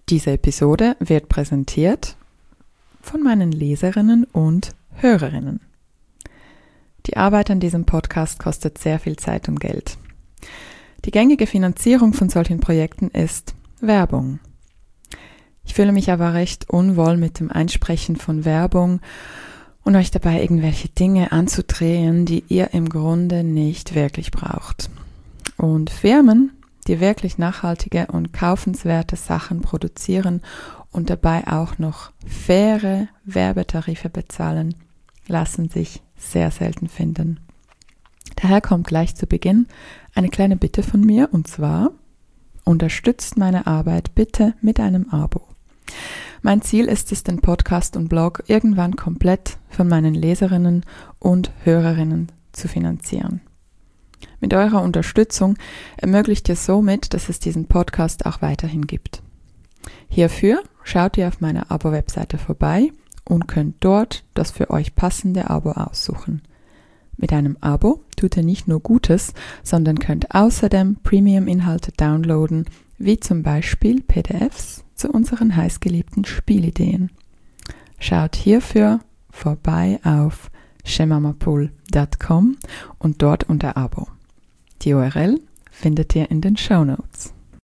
Diese Episode wird präsentiert von meinen Leserinnen und Hörerinnen. Die Arbeit an diesem Podcast kostet sehr viel Zeit und Geld. Die gängige Finanzierung von solchen Projekten ist Werbung. Ich fühle mich aber recht unwohl mit dem Einsprechen von Werbung und euch dabei irgendwelche Dinge anzudrehen, die ihr im Grunde nicht wirklich braucht. Und Firmen, die wirklich nachhaltige und kaufenswerte Sachen produzieren und dabei auch noch faire Werbetarife bezahlen, lassen sich sehr selten finden. Daher kommt gleich zu Beginn eine kleine Bitte von mir, und zwar: unterstützt meine Arbeit bitte mit einem Abo. Mein Ziel ist es, den Podcast und Blog irgendwann komplett von meinen Leserinnen und Hörerinnen zu finanzieren. Mit eurer Unterstützung ermöglicht ihr somit, dass es diesen Podcast auch weiterhin gibt. Hierfür schaut ihr auf meiner Abo-Webseite vorbei und könnt dort das für euch passende Abo aussuchen. Mit einem Abo tut ihr nicht nur Gutes, sondern könnt außerdem Premium-Inhalte downloaden, wie zum Beispiel PDFs zu unseren heißgeliebten Spielideen. Schaut hierfür vorbei auf shemamapool.com und dort unter Abo. Die URL findet ihr in den Shownotes.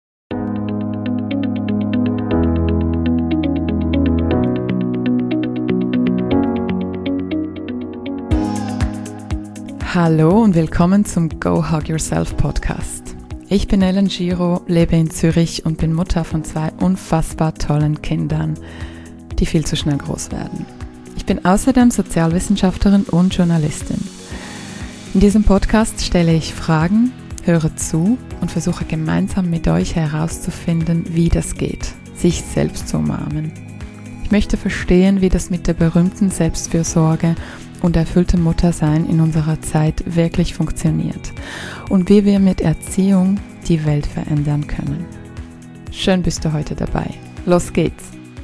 Hallo und willkommen zum Go Hug Yourself Podcast. Ich bin Ellen Giro, lebe in Zürich und bin Mutter von 2 unfassbar tollen Kindern, die viel zu schnell groß werden. Ich bin außerdem Sozialwissenschaftlerin und Journalistin. In diesem Podcast stelle ich Fragen, höre zu und versuche gemeinsam mit euch herauszufinden, wie das geht, sich selbst zu umarmen. Ich möchte verstehen, wie das mit der berühmten Selbstfürsorge und erfülltem Muttersein in unserer Zeit wirklich funktioniert und wie wir mit Erziehung die Welt verändern können. Schön bist du heute dabei. Los geht's!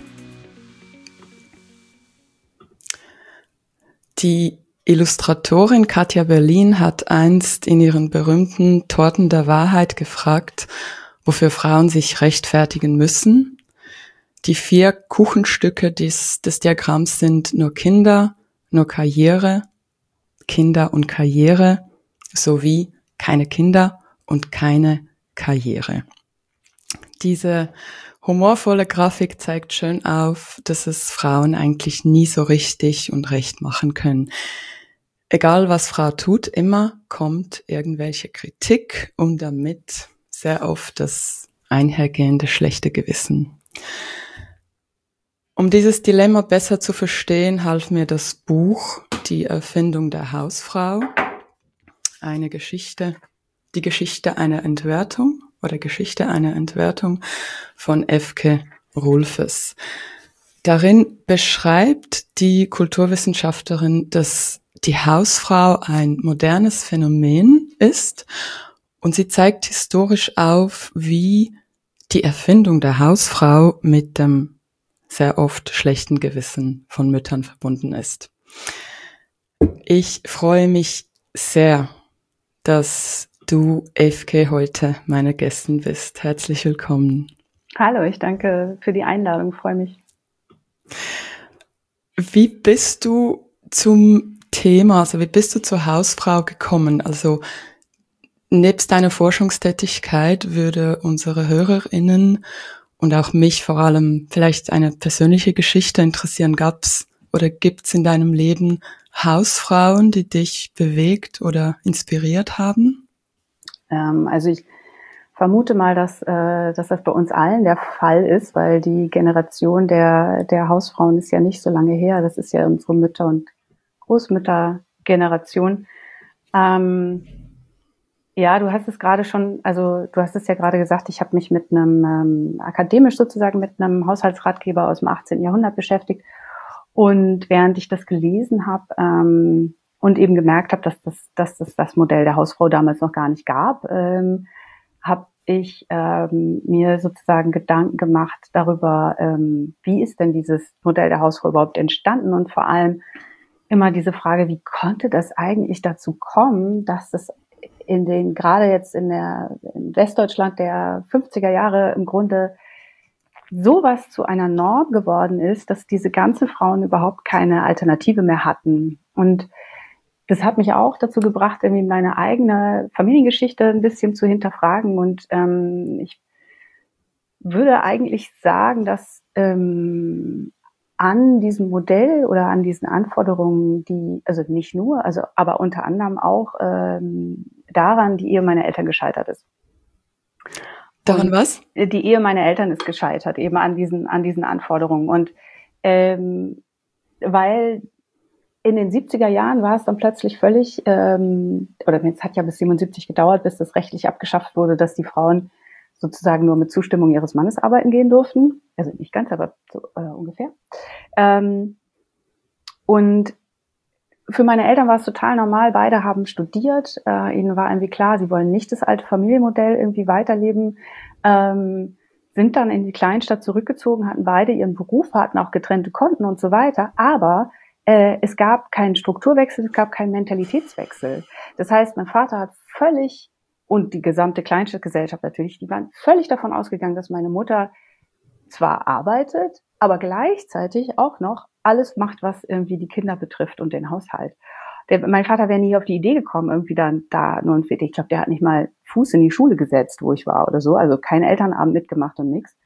Die Illustratorin Katja Berlin hat einst in ihren berühmten Torten der Wahrheit gefragt, wofür Frauen sich rechtfertigen müssen. Die 4 Kuchenstücke des Diagramms sind nur Kinder, nur Karriere, Kinder und Karriere, sowie keine Kinder und keine Karriere. Diese humorvolle Grafik zeigt schön auf, dass es Frauen eigentlich nie so richtig und recht machen können. Egal was Frau tut, immer kommt irgendwelche Kritik und damit sehr oft das einhergehende schlechte Gewissen. Um dieses Dilemma besser zu verstehen, half mir das Buch Die Erfindung der Hausfrau, die Geschichte einer Entwertung von Efke Rolfes. Darin beschreibt die Kulturwissenschaftlerin, dass die Hausfrau ein modernes Phänomen ist und sie zeigt historisch auf, wie die Erfindung der Hausfrau mit dem sehr oft schlechten Gewissen von Müttern verbunden ist. Ich freue mich sehr, dass du, Efke, heute meine Gästin bist. Herzlich willkommen. Hallo, ich danke für die Einladung, freue mich. Wie bist du zum Thema, wie bist du zur Hausfrau gekommen? Also nebst deiner Forschungstätigkeit würde unsere HörerInnen und auch mich vor allem vielleicht eine persönliche Geschichte interessieren. Gab's oder gibt's in deinem Leben Hausfrauen, die dich bewegt oder inspiriert haben? Also ich vermute mal, dass das bei uns allen der Fall ist, weil die Generation der Hausfrauen ist ja nicht so lange her. Das ist ja unsere Mütter- und Großmüttergeneration. Ja, du hast es gerade schon, also du hast es ja gerade gesagt, ich habe mich mit einem akademisch sozusagen mit einem Haushaltsratgeber aus dem 18. Jahrhundert beschäftigt. Und während ich das gelesen habe und eben gemerkt habe, dass das Modell der Hausfrau damals noch gar nicht gab, habe ich mir sozusagen Gedanken gemacht darüber, wie ist denn dieses Modell der Hausfrau überhaupt entstanden und vor allem immer diese Frage, wie konnte das eigentlich dazu kommen, dass das gerade jetzt in Westdeutschland der 50er Jahre im Grunde sowas zu einer Norm geworden ist, dass diese ganzen Frauen überhaupt keine Alternative mehr hatten. Und das hat mich auch dazu gebracht, irgendwie meine eigene Familiengeschichte ein bisschen zu hinterfragen. Und ich würde eigentlich sagen, dass an diesem Modell oder an diesen Anforderungen, die, also nicht nur, also aber unter anderem auch daran die Ehe meiner Eltern gescheitert ist. Daran was? Die Ehe meiner Eltern ist gescheitert, eben an diesen Anforderungen. Und weil in den 70er Jahren war es dann plötzlich völlig, oder es hat ja bis 77 gedauert, bis das rechtlich abgeschafft wurde, dass die Frauen sozusagen nur mit Zustimmung ihres Mannes arbeiten gehen durften. Also nicht ganz, aber so, ungefähr. Und für meine Eltern war es total normal. Beide haben studiert. Ihnen war irgendwie klar, sie wollen nicht das alte Familienmodell irgendwie weiterleben. Sind dann in die Kleinstadt zurückgezogen, hatten beide ihren Beruf, hatten auch getrennte Konten und so weiter. Aber es gab keinen Strukturwechsel, es gab keinen Mentalitätswechsel. Das heißt, mein Vater hat völlig, und die gesamte Kleinstadtgesellschaft natürlich, die waren völlig davon ausgegangen, dass meine Mutter zwar arbeitet, aber gleichzeitig auch noch alles macht, was irgendwie die Kinder betrifft und den Haushalt. Mein Vater wäre nie auf die Idee gekommen, irgendwie dann da nur ein ich glaube, der hat nicht mal Fuß in die Schule gesetzt, wo ich war oder so, also kein Elternabend mitgemacht und nix.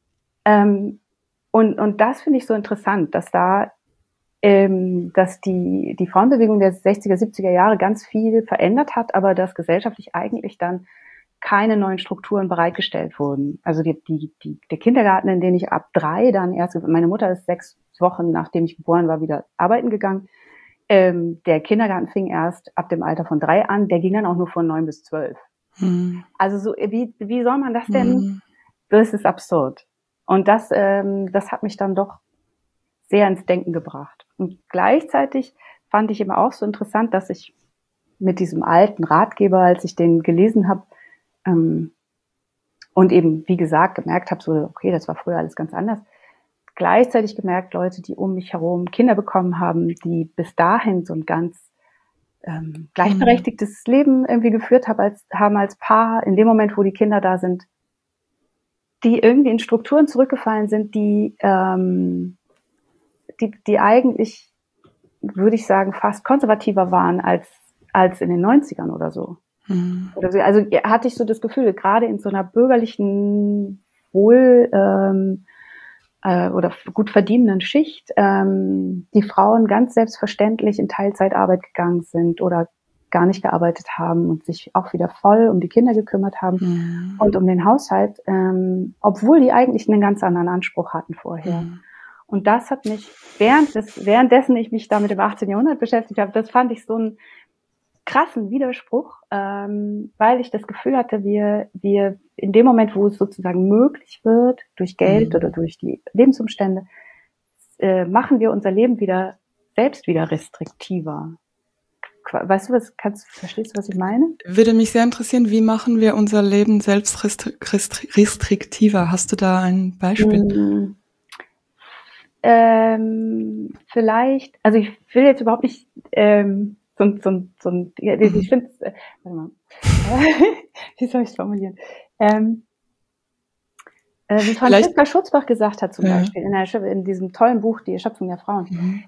Und das finde ich so interessant, dass da dass die Frauenbewegung der 60er, 70er Jahre ganz viel verändert hat, aber dass gesellschaftlich eigentlich dann keine neuen Strukturen bereitgestellt wurden. Also der Kindergarten, in den ich ab 3 dann erst, meine Mutter ist 6 Wochen, nachdem ich geboren war, wieder arbeiten gegangen. Der Kindergarten fing erst ab dem Alter von 3 an, der ging dann auch nur von 9 bis 12. Also so, wie soll man das denn? Das ist absurd. Und das hat mich dann doch sehr ins Denken gebracht. Und gleichzeitig fand ich immer auch so interessant, dass ich mit diesem alten Ratgeber, als ich den gelesen habe, und eben, wie gesagt, gemerkt habe, so, okay, das war früher alles ganz anders. Gleichzeitig gemerkt, Leute, die um mich herum Kinder bekommen haben, die bis dahin so ein ganz gleichberechtigtes Leben irgendwie geführt haben als Paar, in dem Moment, wo die Kinder da sind, die irgendwie in Strukturen zurückgefallen sind, die eigentlich, würde ich sagen, fast konservativer waren als in den 90ern oder so. Oder so. Also hatte ich so das Gefühl, gerade in so einer bürgerlichen, oder gut verdienenden Schicht, die Frauen ganz selbstverständlich in Teilzeitarbeit gegangen sind oder gar nicht gearbeitet haben und sich auch wieder voll um die Kinder gekümmert haben und um den Haushalt, obwohl die eigentlich einen ganz anderen Anspruch hatten vorher. Und das hat mich, währenddessen ich mich da mit dem 18. Jahrhundert beschäftigt habe, das fand ich so einen krassen Widerspruch, weil ich das Gefühl hatte, wir in dem Moment, wo es sozusagen möglich wird, durch Geld oder durch die Lebensumstände, machen wir unser Leben selbst wieder restriktiver. Weißt du, verstehst du, was ich meine? Würde mich sehr interessieren, wie machen wir unser Leben selbst restriktiver? Hast du da ein Beispiel? Vielleicht, also ich will jetzt überhaupt nicht ich finde, warte mal, wie soll ich es formulieren? Wie Franziska Schutzbach gesagt hat zum Beispiel in diesem tollen Buch Die Erschöpfung der Frauen,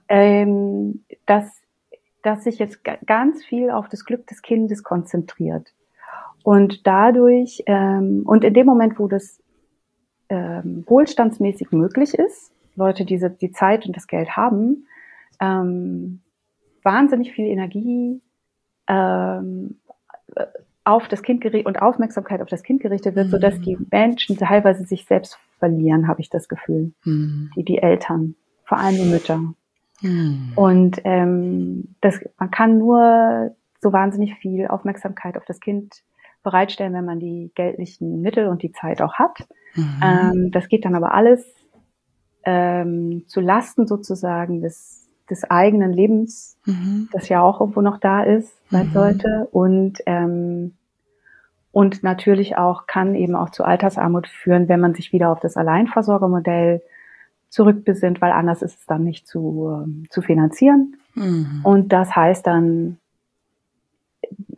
dass sich jetzt ganz viel auf das Glück des Kindes konzentriert und dadurch und in dem Moment, wo das wohlstandsmäßig möglich ist, Leute, die Zeit und das Geld haben, wahnsinnig viel Energie auf das Kind und Aufmerksamkeit auf das Kind gerichtet wird, sodass die Menschen teilweise sich selbst verlieren, habe ich das Gefühl. Die Eltern, vor allem die Mütter. Und man kann nur so wahnsinnig viel Aufmerksamkeit auf das Kind bereitstellen, wenn man die geldlichen Mittel und die Zeit auch hat. Das geht dann aber alles zu Lasten sozusagen des eigenen Lebens, das ja auch irgendwo noch da ist, sein sollte. Und natürlich auch kann eben auch zu Altersarmut führen, wenn man sich wieder auf das Alleinversorgermodell zurückbesinnt, weil anders ist es dann nicht zu finanzieren. Und das heißt dann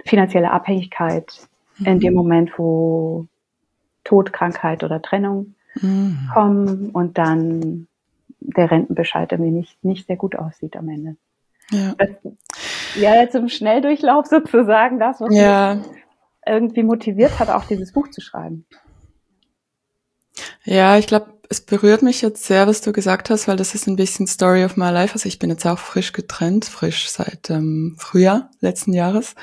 finanzielle Abhängigkeit in dem Moment, wo Tod, Krankheit oder Trennung kommen und dann der Rentenbescheid, der mir nicht sehr gut aussieht am Ende. Ja, Ja, jetzt im Schnelldurchlauf sozusagen das, was mich irgendwie motiviert hat, auch dieses Buch zu schreiben. Ja, ich glaube, es berührt mich jetzt sehr, was du gesagt hast, weil das ist ein bisschen Story of my life. Also ich bin jetzt auch frisch getrennt, frisch seit Frühjahr letzten Jahres.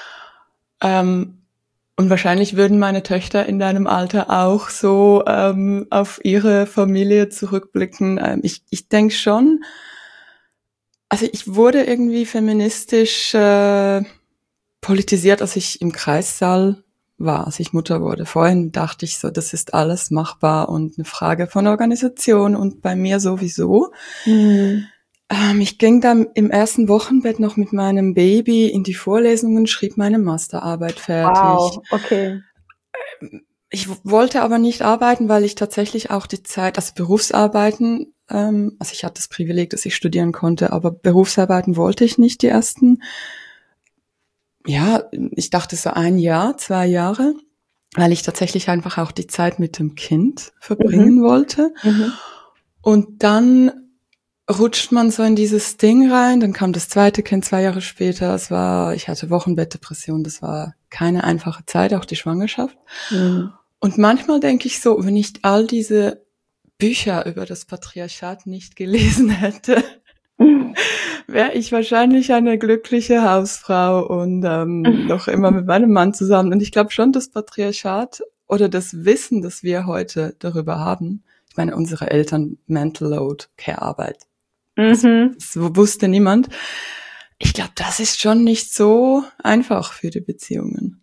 Und wahrscheinlich würden meine Töchter in deinem Alter auch so auf ihre Familie zurückblicken. Ich denke schon, also ich wurde irgendwie feministisch politisiert, als ich im Kreissaal war, als ich Mutter wurde. Vorhin dachte ich so, das ist alles machbar und eine Frage von Organisation und bei mir sowieso. Ich ging dann im ersten Wochenbett noch mit meinem Baby in die Vorlesungen, schrieb meine Masterarbeit fertig. Wow, okay. Ich wollte aber nicht arbeiten, weil ich tatsächlich auch die Zeit, also Berufsarbeiten, also ich hatte das Privileg, dass ich studieren konnte, aber Berufsarbeiten wollte ich nicht die ersten. Ja, ich dachte so 1 Jahr, 2 Jahre, weil ich tatsächlich einfach auch die Zeit mit dem Kind verbringen wollte. Und dann rutscht man so in dieses Ding rein, dann kam das zweite Kind 2 Jahre später, ich hatte Wochenbettdepression, das war keine einfache Zeit, auch die Schwangerschaft. Und manchmal denke ich so, wenn ich all diese Bücher über das Patriarchat nicht gelesen hätte, wäre ich wahrscheinlich eine glückliche Hausfrau und noch immer mit meinem Mann zusammen. Und ich glaube schon, das Patriarchat oder das Wissen, das wir heute darüber haben, ich meine, unsere Eltern, Mental Load, Care-Arbeit, das wusste niemand. Ich glaube, das ist schon nicht so einfach für die Beziehungen.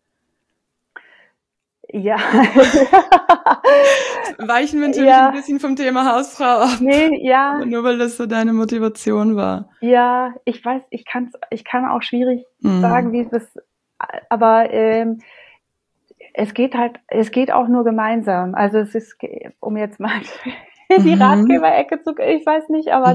Ja. Weichen wir natürlich ein bisschen vom Thema Hausfrau ab. Nee, ja. Aber nur weil das so deine Motivation war. Ja, ich weiß, ich kann auch schwierig sagen, wie es ist, aber es geht auch nur gemeinsam. Also es ist, um jetzt mal in die Ratgeberecke zu gehen, ich weiß nicht, aber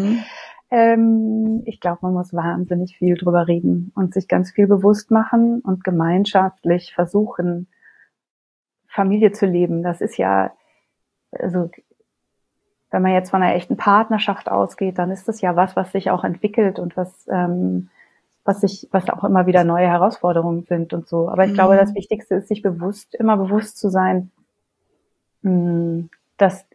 ich glaube, man muss wahnsinnig viel drüber reden und sich ganz viel bewusst machen und gemeinschaftlich versuchen, Familie zu leben. Das ist ja, also wenn man jetzt von einer echten Partnerschaft ausgeht, dann ist das ja was sich auch entwickelt und was auch immer wieder neue Herausforderungen sind und so. Aber ich glaube, das Wichtigste ist, sich immer bewusst zu sein, dass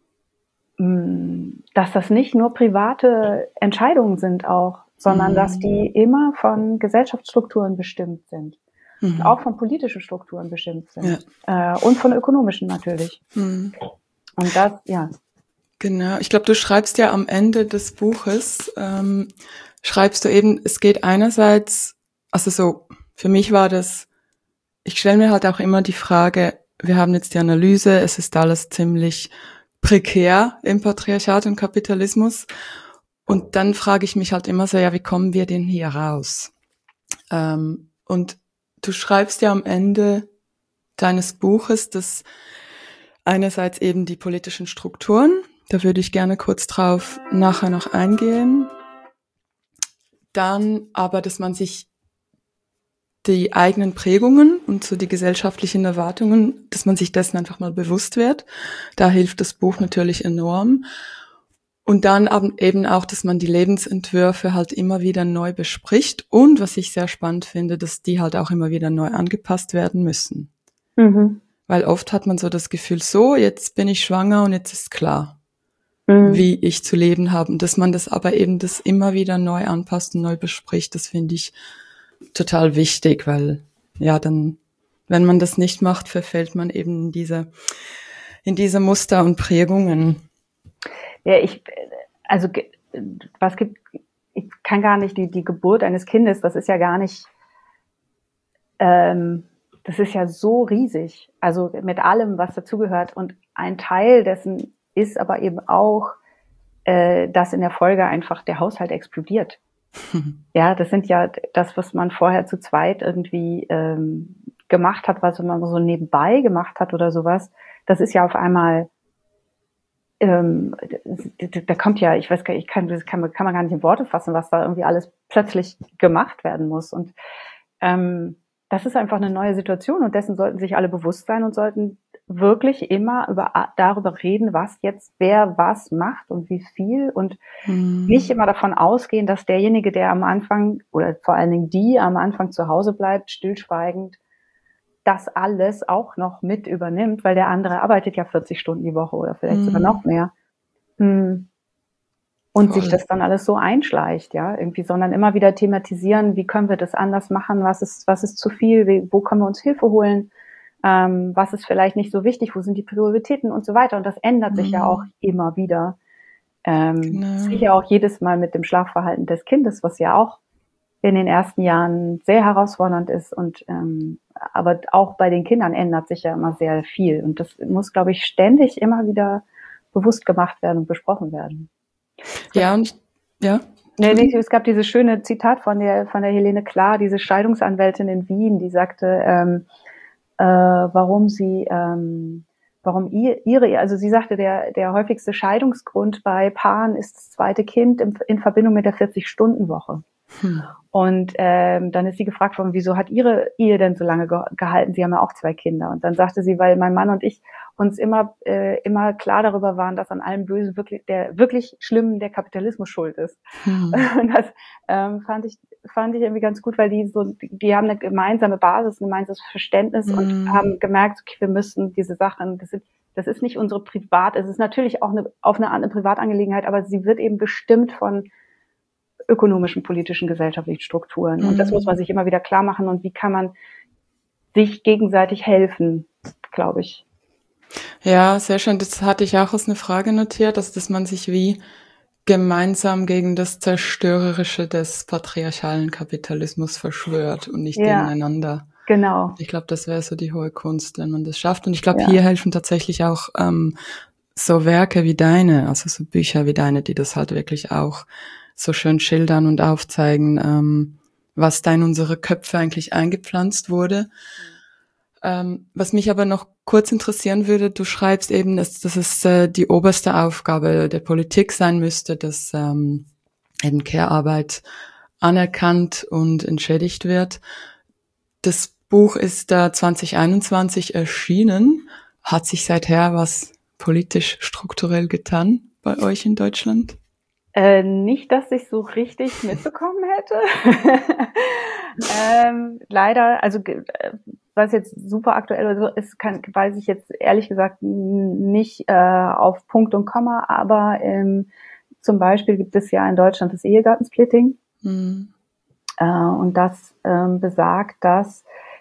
das nicht nur private Entscheidungen sind auch, sondern dass die immer von Gesellschaftsstrukturen bestimmt sind. Und auch von politischen Strukturen bestimmt sind. Ja. Und von ökonomischen natürlich. Und das, ja. Genau, ich glaube, du schreibst ja am Ende des Buches, schreibst du eben, es geht einerseits, also so, für mich war das, ich stelle mir halt auch immer die Frage, wir haben jetzt die Analyse, es ist alles ziemlich prekär im Patriarchat und Kapitalismus und dann frage ich mich halt immer so, ja, wie kommen wir denn hier raus? Und du schreibst ja am Ende deines Buches, dass einerseits eben die politischen Strukturen, da würde ich gerne kurz drauf nachher noch eingehen. Dann aber, dass man sich die eigenen Prägungen und so die gesellschaftlichen Erwartungen, dass man sich dessen einfach mal bewusst wird. Da hilft das Buch natürlich enorm. Und dann eben auch, dass man die Lebensentwürfe halt immer wieder neu bespricht und, was ich sehr spannend finde, dass die halt auch immer wieder neu angepasst werden müssen. Weil oft hat man so das Gefühl, so, jetzt bin ich schwanger und jetzt ist klar, wie ich zu leben habe. Und dass man das aber eben das immer wieder neu anpasst und neu bespricht, das finde ich total wichtig, weil ja dann, wenn man das nicht macht, verfällt man eben in diese Muster und Prägungen. Ja, ich kann gar nicht die Geburt eines Kindes, das ist ja gar nicht, das ist ja so riesig, also mit allem, was dazugehört. Und ein Teil dessen ist aber eben auch, dass in der Folge einfach der Haushalt explodiert. Ja, das sind ja das, was man vorher zu zweit irgendwie gemacht hat, was man so nebenbei gemacht hat oder sowas. Das ist ja auf einmal, da kommt ja, ich weiß gar nicht, kann man gar nicht in Worte fassen, was da irgendwie alles plötzlich gemacht werden muss. Und das ist einfach eine neue Situation und dessen sollten sich alle bewusst sein und sollten wirklich immer darüber reden, was jetzt wer was macht und wie viel und nicht immer davon ausgehen, dass derjenige, der am Anfang oder vor allen Dingen die am Anfang zu Hause bleibt, stillschweigend, das alles auch noch mit übernimmt, weil der andere arbeitet ja 40 Stunden die Woche oder vielleicht sogar noch mehr. Und sich das dann alles so einschleicht, ja, irgendwie, sondern immer wieder thematisieren, wie können wir das anders machen, was ist zu viel, wo können wir uns Hilfe holen, was ist vielleicht nicht so wichtig, wo sind die Prioritäten und so weiter. Und das ändert sich ja auch immer wieder. Sicher auch jedes Mal mit dem Schlafverhalten des Kindes, was ja auch in den ersten Jahren sehr herausfordernd ist. Und aber auch bei den Kindern ändert sich ja immer sehr viel. Und das muss, glaube ich, ständig immer wieder bewusst gemacht werden und besprochen werden. Es gab dieses schöne Zitat von der Helene Klar, diese Scheidungsanwältin in Wien, die sagte, warum also sie sagte, der häufigste Scheidungsgrund bei Paaren ist das zweite Kind in Verbindung mit der 40-Stunden-Woche. Und dann ist sie gefragt worden, wieso hat ihre Ehe denn so lange gehalten? Sie haben ja auch 2 Kinder. Und dann sagte sie, weil mein Mann und ich uns immer klar darüber waren, dass an allem Bösen wirklich Schlimmen der Kapitalismus schuld ist. Und das fand ich irgendwie ganz gut, weil die haben eine gemeinsame Basis, ein gemeinsames Verständnis und haben gemerkt, okay, wir müssen diese Sachen, das ist nicht unsere es ist natürlich auch auf eine andere Privatangelegenheit, aber sie wird eben bestimmt von ökonomischen, politischen, gesellschaftlichen Strukturen. Und das muss man sich immer wieder klar machen. Und wie kann man sich gegenseitig helfen, glaube ich. Ja, sehr schön. Das hatte ich auch als eine Frage notiert, dass man sich wie gemeinsam gegen das Zerstörerische des patriarchalen Kapitalismus verschwört und nicht gegeneinander. Genau. Ich glaube, das wäre so die hohe Kunst, wenn man das schafft. Und ich glaube, hier helfen tatsächlich auch so Werke wie deine, also so Bücher wie deine, die das halt wirklich auch so schön schildern und aufzeigen, was da in unsere Köpfe eigentlich eingepflanzt wurde. Was mich aber noch kurz interessieren würde, du schreibst eben, dass es die oberste Aufgabe der Politik sein müsste, dass eben Care-Arbeit anerkannt und entschädigt wird. Das Buch ist 2021 erschienen. Hat sich seither was politisch strukturell getan bei euch in Deutschland? Nicht, dass ich so richtig mitbekommen hätte. Leider, also was jetzt super aktuell ist, weiß ich jetzt ehrlich gesagt nicht auf Punkt und Komma, aber zum Beispiel gibt es ja in Deutschland das Ehegattensplitting. Und das besagt, dass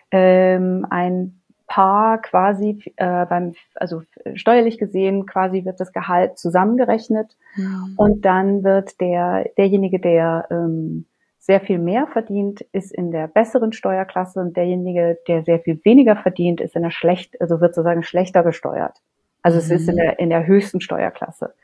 ein Paar quasi also steuerlich gesehen quasi wird das Gehalt zusammengerechnet und dann wird derjenige, der sehr viel mehr verdient, ist in der besseren Steuerklasse und derjenige, der sehr viel weniger verdient, ist also wird sozusagen schlechter besteuert. Also es ist in der höchsten Steuerklasse.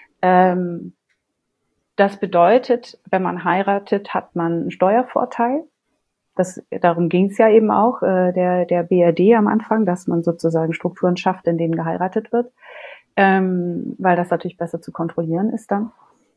Das bedeutet, wenn man heiratet, hat man einen Steuervorteil. Darum ging es ja eben auch, der BRD am Anfang, dass man sozusagen Strukturen schafft, in denen geheiratet wird, weil das natürlich besser zu kontrollieren ist dann.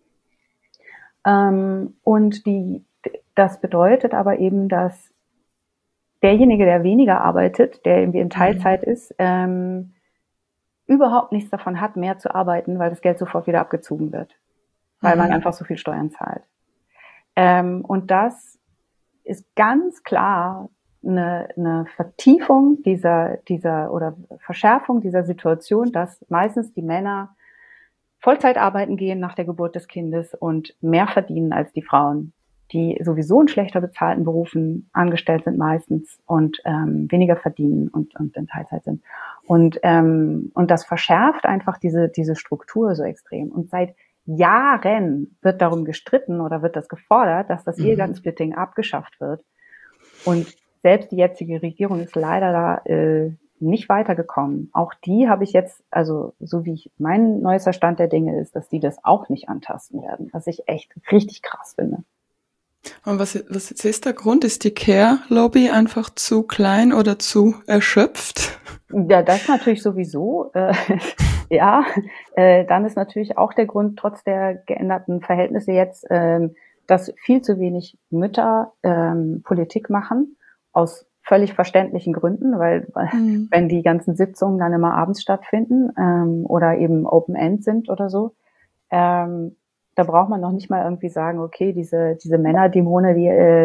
Und das bedeutet aber eben, dass derjenige, der weniger arbeitet, der irgendwie in Teilzeit ist, überhaupt nichts davon hat, mehr zu arbeiten, weil das Geld sofort wieder abgezogen wird, weil man einfach so viel Steuern zahlt. Und das ist ganz klar eine Vertiefung dieser oder Verschärfung dieser Situation, dass meistens die Männer Vollzeit arbeiten gehen nach der Geburt des Kindes und mehr verdienen als die Frauen, die sowieso in schlechter bezahlten Berufen angestellt sind meistens und weniger verdienen und in Teilzeit sind. Und das verschärft einfach diese Struktur so extrem. Und seit Jahren wird darum gestritten oder wird das gefordert, dass das Ehegattensplitting abgeschafft wird. Und selbst die jetzige Regierung ist leider da nicht weitergekommen. Auch die habe ich jetzt, also so wie mein neuester Stand der Dinge ist, dass die das auch nicht antasten werden, was ich echt richtig krass finde. Und was ist der Grund? Ist die Care-Lobby einfach zu klein oder zu erschöpft? Ja, das natürlich sowieso. Ja, dann ist natürlich auch der Grund, trotz der geänderten Verhältnisse jetzt, dass viel zu wenig Mütter Politik machen, aus völlig verständlichen Gründen, weil wenn die ganzen Sitzungen dann immer abends stattfinden oder eben Open-End sind oder so, da braucht man noch nicht mal irgendwie sagen, okay, diese Männerdämonen,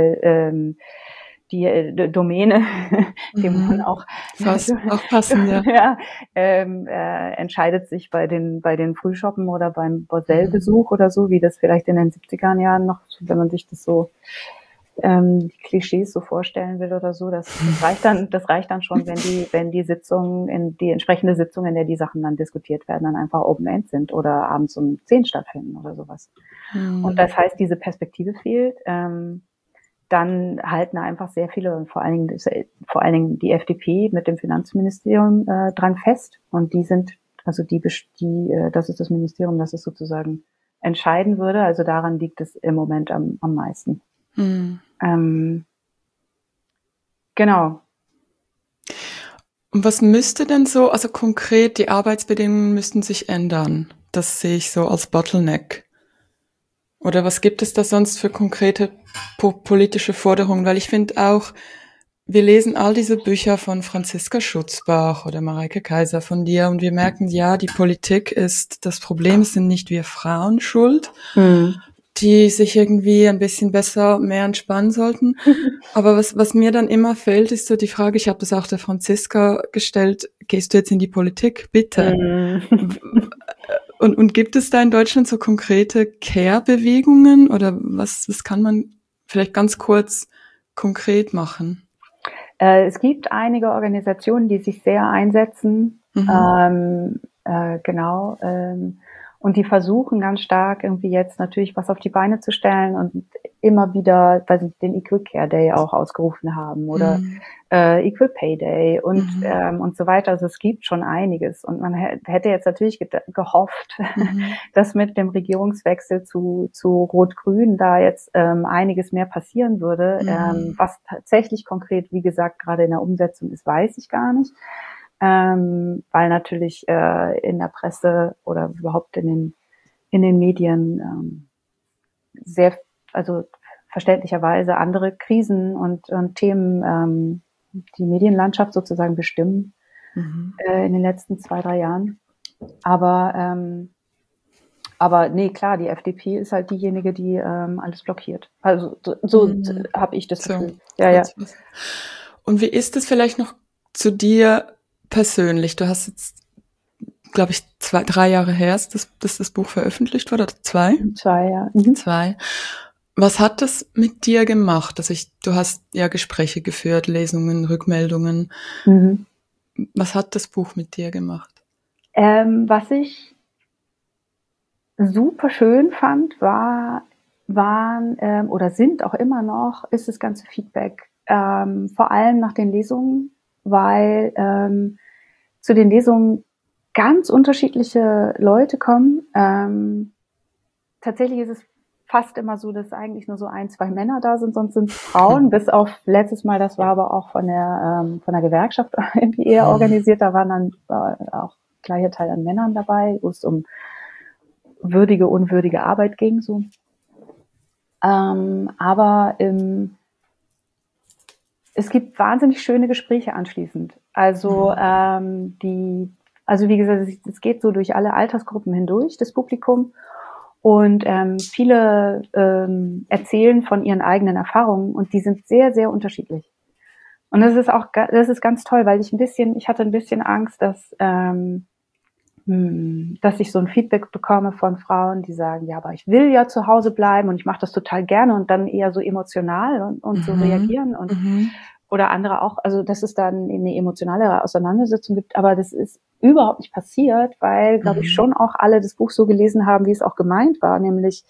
die Domäne, Dämonen auch, Fast auch passend, ja. ja, entscheidet sich bei den Frühschoppen oder beim Bordellbesuch oder so, wie das vielleicht in den 70er Jahren noch, wenn man sich das so die Klischees so vorstellen will oder so, das reicht dann schon, wenn die Sitzung, die entsprechende Sitzung, in der die Sachen dann diskutiert werden, dann einfach Open-End sind oder abends um 10 stattfinden oder sowas. Und das heißt, diese Perspektive fehlt. Dann halten einfach sehr viele, und vor allen Dingen die FDP mit dem Finanzministerium dran fest. Und die sind, also das ist das Ministerium, das es sozusagen entscheiden würde. Also daran liegt es im Moment am meisten. Genau. Und was müsste denn so, also konkret, die Arbeitsbedingungen müssten sich ändern? Das sehe ich so als Bottleneck. Oder was gibt es da sonst für konkrete politische Forderungen? Weil ich finde auch, wir lesen all diese Bücher von Franziska Schutzbach oder Mareike Kaiser von dir und wir merken, ja, die Politik ist das Problem, es sind nicht wir Frauen schuld, die sich irgendwie ein bisschen besser, mehr entspannen sollten. Aber was mir dann immer fehlt, ist so die Frage, ich habe das auch der Franziska gestellt, gehst du jetzt in die Politik? Bitte. Und gibt es da in Deutschland so konkrete Care-Bewegungen oder was kann man vielleicht ganz kurz konkret machen? Es gibt einige Organisationen, die sich sehr einsetzen, genau, und die versuchen ganz stark irgendwie jetzt natürlich was auf die Beine zu stellen und immer wieder, weil sie den Equal Care Day auch ausgerufen haben oder Equal Pay Day und so weiter. Also es gibt schon einiges und man hätte jetzt natürlich gehofft, dass mit dem Regierungswechsel zu Rot-Grün da jetzt einiges mehr passieren würde. Was tatsächlich konkret, wie gesagt, gerade in der Umsetzung ist, weiß ich gar nicht. Weil natürlich in der Presse oder überhaupt in den Medien sehr, also verständlicherweise andere Krisen und Themen die Medienlandschaft sozusagen bestimmen in den letzten 2-3 Jahren. Aber nee, klar, die FDP ist halt diejenige, die alles blockiert. Also so habe ich das Gefühl. Ja. Und wie ist es vielleicht noch zu dir persönlich? Du hast jetzt, glaube ich, 3 Jahre her, dass das Buch veröffentlicht wurde, oder 2? 2, ja. 2. Was hat das mit dir gemacht? Also du hast ja Gespräche geführt, Lesungen, Rückmeldungen. Was hat das Buch mit dir gemacht? Was ich super schön fand, waren oder sind auch immer noch, ist das ganze Feedback. Vor allem nach den Lesungen, weil zu den Lesungen ganz unterschiedliche Leute kommen. Tatsächlich ist es fast immer so, dass eigentlich nur so 1, 2 Männer da sind, sonst sind es Frauen, bis auf letztes Mal, das war aber auch von der Gewerkschaft irgendwie eher organisiert, da waren dann auch gleicher Teil an Männern dabei, wo es um würdige, unwürdige Arbeit ging, so. Aber es gibt wahnsinnig schöne Gespräche anschließend. Also wie gesagt, es geht so durch alle Altersgruppen hindurch, das Publikum. Und viele erzählen von ihren eigenen Erfahrungen und die sind sehr, sehr unterschiedlich. Und das ist ganz toll, weil ich hatte ein bisschen Angst, dass ich so ein Feedback bekomme von Frauen, die sagen, ja, aber ich will ja zu Hause bleiben und ich mache das total gerne und dann eher so emotional und so reagieren und oder andere auch, also dass es dann eine emotionale Auseinandersetzung gibt, aber das ist überhaupt nicht passiert, weil, glaube ich, schon auch alle das Buch so gelesen haben, wie es auch gemeint war, nämlich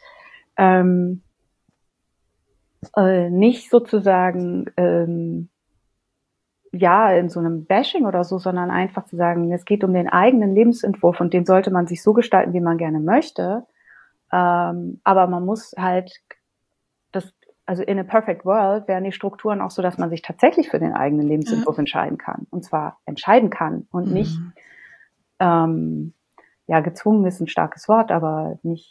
nicht sozusagen in so einem Bashing oder so, sondern einfach zu sagen, es geht um den eigenen Lebensentwurf und den sollte man sich so gestalten, wie man gerne möchte. Aber man muss halt also in a perfect world wären die Strukturen auch so, dass man sich tatsächlich für den eigenen Lebensentwurf entscheiden kann. Und zwar entscheiden kann und nicht, gezwungen ist ein starkes Wort, aber nicht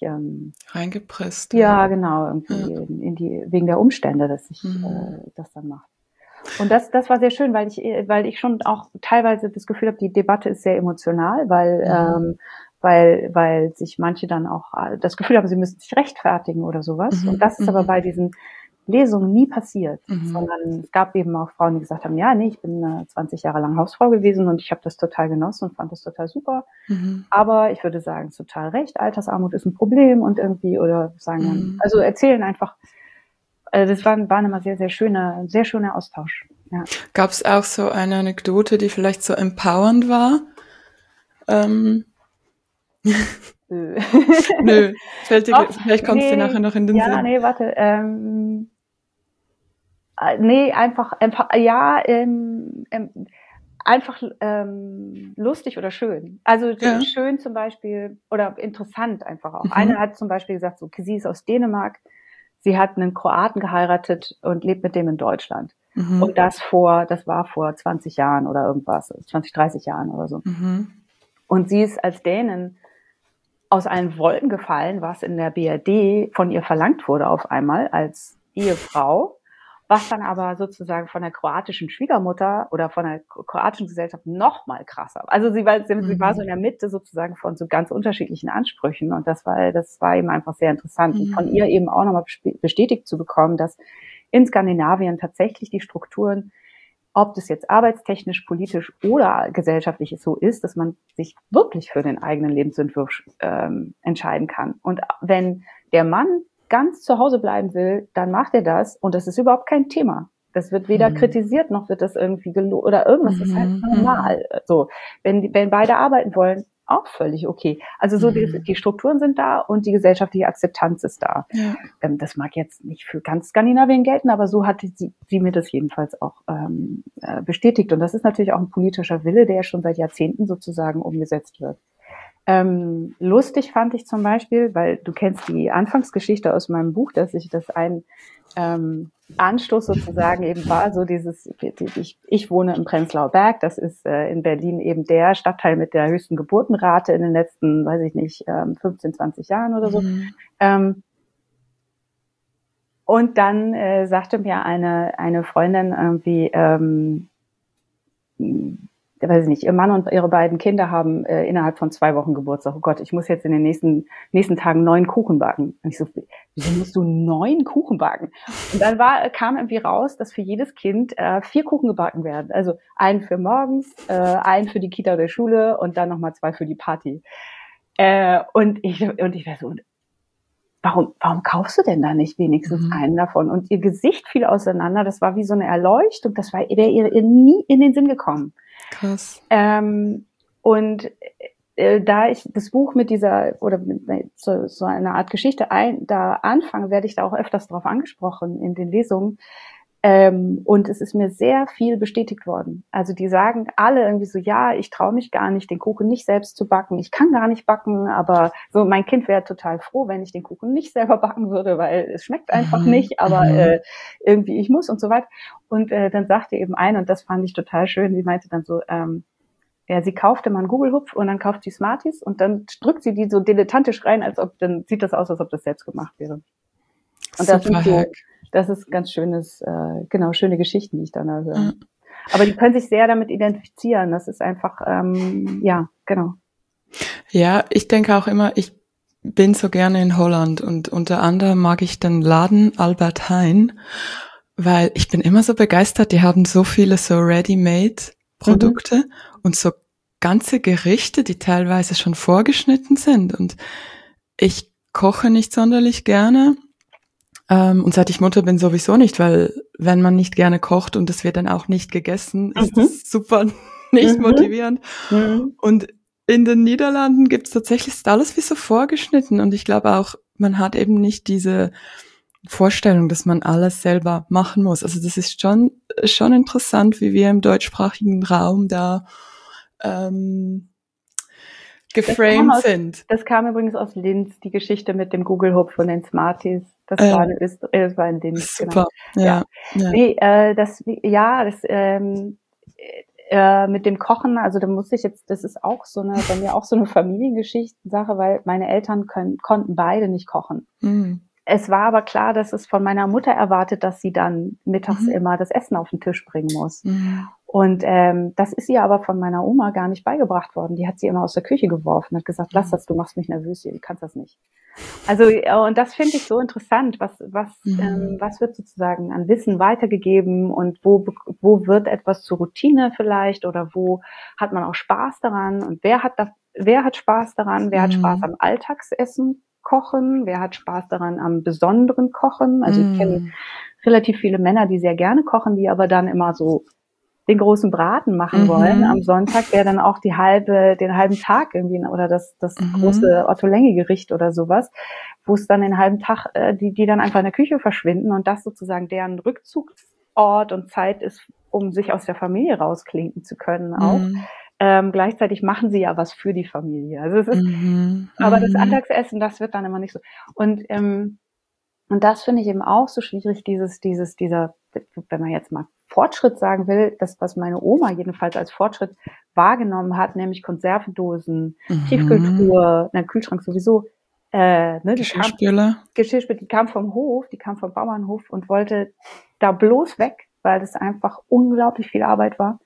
reingepresst. Ja, genau, irgendwie wegen der Umstände, dass sich das dann macht. Und das war sehr schön, weil ich schon auch teilweise das Gefühl habe, die Debatte ist sehr emotional, weil sich manche dann auch das Gefühl haben, sie müssen sich rechtfertigen oder sowas. Und das ist aber bei diesen Lesungen nie passiert, sondern es gab eben auch Frauen, die gesagt haben, ja, nee, ich bin 20 Jahre lang Hausfrau gewesen und ich habe das total genossen und fand das total super. Aber ich würde sagen, es ist total recht, Altersarmut ist ein Problem und irgendwie, oder sagen dann, also erzählen einfach, das waren immer sehr, sehr schöner Austausch. Ja. Gab es auch so eine Anekdote, die vielleicht so empowernd war? Nö, vielleicht kommst du nachher noch in den Sinn. Ja, nee, warte. Nee, einfach lustig oder schön. Also schön zum Beispiel oder interessant einfach auch. Eine hat zum Beispiel gesagt, so, sie ist aus Dänemark, sie hat einen Kroaten geheiratet und lebt mit dem in Deutschland. Und das war vor 20 Jahren oder irgendwas, 20, 30 Jahren oder so. Und sie ist als Dänin aus allen Wolken gefallen, was in der BRD von ihr verlangt wurde auf einmal als Ehefrau, was dann aber sozusagen von der kroatischen Schwiegermutter oder von der kroatischen Gesellschaft noch mal krasser. Also sie war so in der Mitte sozusagen von so ganz unterschiedlichen Ansprüchen und das war eben einfach sehr interessant und von ihr eben auch nochmal bestätigt zu bekommen, dass in Skandinavien tatsächlich die Strukturen, ob das jetzt arbeitstechnisch, politisch oder gesellschaftlich so ist, dass man sich wirklich für den eigenen Lebensentwurf entscheiden kann. Und wenn der Mann ganz zu Hause bleiben will, dann macht er das und das ist überhaupt kein Thema. Das wird weder kritisiert, noch wird das irgendwie oder irgendwas ist halt normal. So, wenn beide arbeiten wollen, auch völlig okay. Also so die Strukturen sind da und die gesellschaftliche Akzeptanz ist da. Ja. Das mag jetzt nicht für ganz Skandinavien gelten, aber so hat sie mir das jedenfalls auch bestätigt. Und das ist natürlich auch ein politischer Wille, der schon seit Jahrzehnten sozusagen umgesetzt wird. Lustig fand ich zum Beispiel, weil du kennst die Anfangsgeschichte aus meinem Buch, dass ich das ein Anstoß sozusagen eben war, so ich wohne im Prenzlauer Berg, das ist in Berlin eben der Stadtteil mit der höchsten Geburtenrate in den letzten, weiß ich nicht, 15, 20 Jahren oder so. Und dann sagte mir eine Freundin irgendwie, weiß ich nicht, ihr Mann und ihre beiden Kinder haben innerhalb von 2 Wochen Geburtstag. Oh Gott, ich muss jetzt in den nächsten Tagen 9 Kuchen backen. Und ich so, wieso musst du 9 Kuchen backen? Und dann kam irgendwie raus, dass für jedes Kind 4 Kuchen gebacken werden. Also einen für morgens, einen für die Kita oder Schule und dann nochmal 2 für die Party. Und ich war so, warum kaufst du denn da nicht wenigstens einen davon? Und ihr Gesicht fiel auseinander. Das war wie so eine Erleuchtung. Das wäre ihr nie in den Sinn gekommen. Krass. Und da ich das Buch mit dieser oder mit so einer Art Geschichte da anfange, werde ich da auch öfters drauf angesprochen in den Lesungen. Und es ist mir sehr viel bestätigt worden. Also die sagen alle irgendwie so, ja, ich traue mich gar nicht, den Kuchen nicht selbst zu backen. Ich kann gar nicht backen, aber so mein Kind wäre total froh, wenn ich den Kuchen nicht selber backen würde, weil es schmeckt einfach nicht, aber irgendwie ich muss und so weiter. Und dann sagte eben eine, und das fand ich total schön, sie meinte dann so, ja, sie kaufte mal einen Google-Hupf und dann kauft sie Smarties und dann drückt sie die so dilettantisch rein, dann sieht das aus, als ob das selbst gemacht wäre. Und das ist ganz schönes, schöne Geschichten, die ich dann höre. Mhm. Aber die können sich sehr damit identifizieren. Das ist einfach, genau. Ja, ich denke auch immer, ich bin so gerne in Holland und unter anderem mag ich den Laden Albert Heijn, weil ich bin immer so begeistert, die haben so viele so Ready-Made-Produkte und so ganze Gerichte, die teilweise schon vorgeschnitten sind und ich koche nicht sonderlich gerne. Und seit ich Mutter bin sowieso nicht, weil wenn man nicht gerne kocht und es wird dann auch nicht gegessen, ist das super nicht motivierend. Und in den Niederlanden gibt es tatsächlich ist alles wie so vorgeschnitten und ich glaube auch, man hat eben nicht diese Vorstellung, dass man alles selber machen muss. Also das ist schon interessant, wie wir im deutschsprachigen Raum da geframed sind. Das kam übrigens aus Linz, die Geschichte mit dem Google-Hupf und den Smarties. Das war in Linz. Super, genau. Ja. Nee, mit dem Kochen, also da muss ich jetzt, das ist auch bei mir auch so eine Familiengeschichten-Sache, weil meine Eltern konnten beide nicht kochen. es war aber klar, dass es von meiner Mutter erwartet, dass sie dann mittags immer das Essen auf den Tisch bringen muss. Und das ist ihr aber von meiner Oma gar nicht beigebracht worden. Die hat sie immer aus der Küche geworfen, hat gesagt, lass das, du machst mich nervös hier, du kannst das nicht. Also, und das finde ich so interessant, was wird sozusagen an Wissen weitergegeben und wo wird etwas zur Routine vielleicht oder wo hat man auch Spaß daran und wer hat Spaß daran, wer hat Spaß am Alltagsessen kochen, wer hat Spaß daran am besonderen Kochen. Also ich kenne relativ viele Männer, die sehr gerne kochen, die aber dann immer so den großen Braten machen wollen am Sonntag, der dann auch den halben Tag irgendwie oder das große Otto-Lengi-Gericht oder sowas, wo es dann den halben Tag, die dann einfach in der Küche verschwinden und das sozusagen deren Rückzugsort und Zeit ist, um sich aus der Familie rausklinken zu können auch. Gleichzeitig machen sie ja was für die Familie. Also es ist, aber das Alltagsessen, das wird dann immer nicht so. Und das finde ich eben auch so schwierig, dieser, wenn man jetzt mal Fortschritt sagen will, das, was meine Oma jedenfalls als Fortschritt wahrgenommen hat, nämlich Konservendosen, Tiefkühltruhe, Kühlschrank sowieso, Geschirrspüler, die kam vom Bauernhof und wollte da bloß weg, weil das einfach unglaublich viel Arbeit war.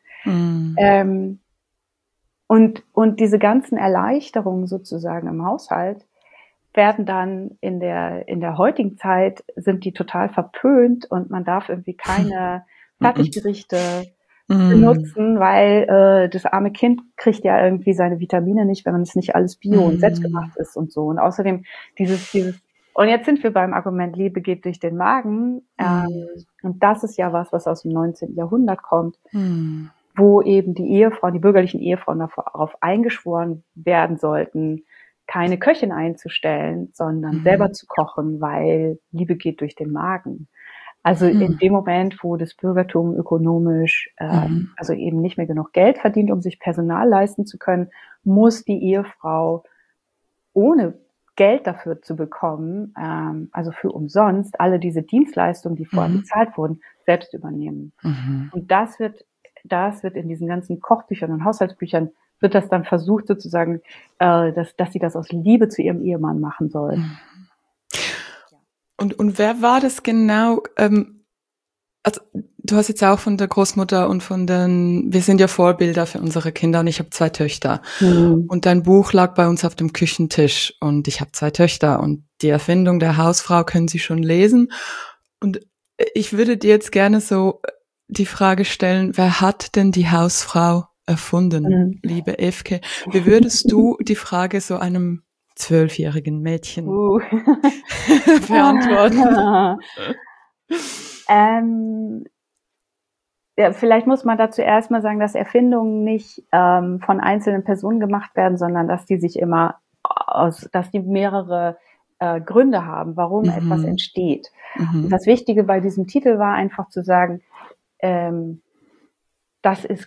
Und diese ganzen Erleichterungen sozusagen im Haushalt werden dann in der heutigen Zeit sind die total verpönt und man darf irgendwie keine Fertiggerichte benutzen, weil das arme Kind kriegt ja irgendwie seine Vitamine nicht, wenn man es nicht alles bio und selbstgemacht ist und so. Und außerdem und jetzt sind wir beim Argument, Liebe geht durch den Magen. Und das ist ja was aus dem 19. Jahrhundert kommt, wo eben die bürgerlichen Ehefrauen darauf eingeschworen werden sollten, keine Köchin einzustellen, sondern selber zu kochen, weil Liebe geht durch den Magen. Also in dem Moment, wo das Bürgertum ökonomisch also eben nicht mehr genug Geld verdient, um sich Personal leisten zu können, muss die Ehefrau ohne Geld dafür zu bekommen, also für umsonst, alle diese Dienstleistungen, die vorher bezahlt wurden, selbst übernehmen. Und das wird in diesen ganzen Kochbüchern und Haushaltsbüchern wird das dann versucht sozusagen, dass sie das aus Liebe zu ihrem Ehemann machen soll. Und wer war das genau? Also du hast jetzt auch von der Großmutter und wir sind ja Vorbilder für unsere Kinder und ich habe 2 Töchter. Und dein Buch lag bei uns auf dem Küchentisch und ich habe 2 Töchter und die Erfindung der Hausfrau können Sie schon lesen. Und ich würde dir jetzt gerne so die Frage stellen, wer hat denn die Hausfrau erfunden, liebe Evke? Wie würdest du die Frage so einem 12-jährigen Mädchen beantworten? Ja, vielleicht muss man dazu erstmal sagen, dass Erfindungen nicht von einzelnen Personen gemacht werden, sondern dass die sich immer dass die mehrere Gründe haben, warum etwas entsteht. Und das Wichtige bei diesem Titel war einfach zu sagen, das ist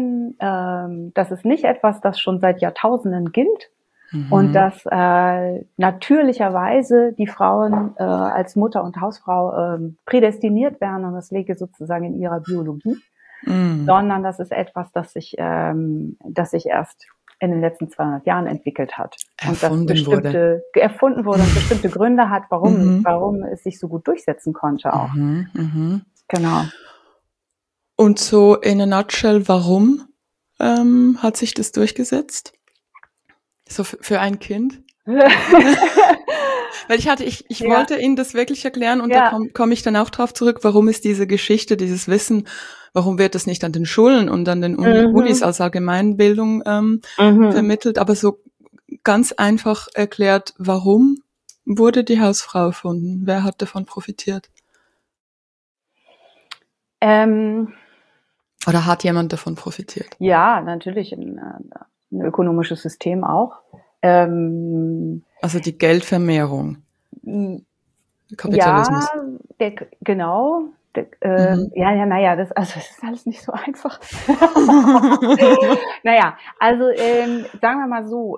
nicht etwas, das schon seit Jahrtausenden gilt und dass natürlicherweise die Frauen als Mutter und Hausfrau prädestiniert werden und das liege sozusagen in ihrer Biologie, sondern das ist etwas, das sich erst in den letzten 200 Jahren entwickelt hat und das erfunden wurde und bestimmte Gründe hat, warum es sich so gut durchsetzen konnte auch. Genau. Und so in a nutshell, warum hat sich das durchgesetzt? So für ein Kind? Weil ich wollte Ihnen das wirklich erklären und da komme ich dann auch drauf zurück, warum ist diese Geschichte, dieses Wissen, warum wird das nicht an den Schulen und an den Unis als Allgemeinbildung vermittelt, aber so ganz einfach erklärt, warum wurde die Hausfrau erfunden? Wer hat davon profitiert? Oder hat jemand davon profitiert? Ja, natürlich ein ökonomisches System auch. Also die Geldvermehrung. Kapitalismus. Ja, genau. Das ist alles nicht so einfach. Sagen wir mal so,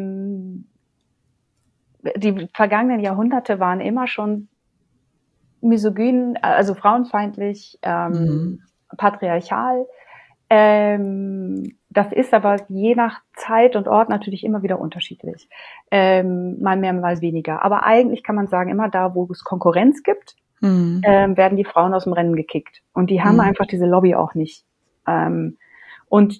die vergangenen Jahrhunderte waren immer schon misogyn, also frauenfeindlich, patriarchal. Das ist aber je nach Zeit und Ort natürlich immer wieder unterschiedlich. Mal mehr, mal weniger. Aber eigentlich kann man sagen, immer da, wo es Konkurrenz gibt, werden die Frauen aus dem Rennen gekickt. Und die haben einfach diese Lobby auch nicht. Und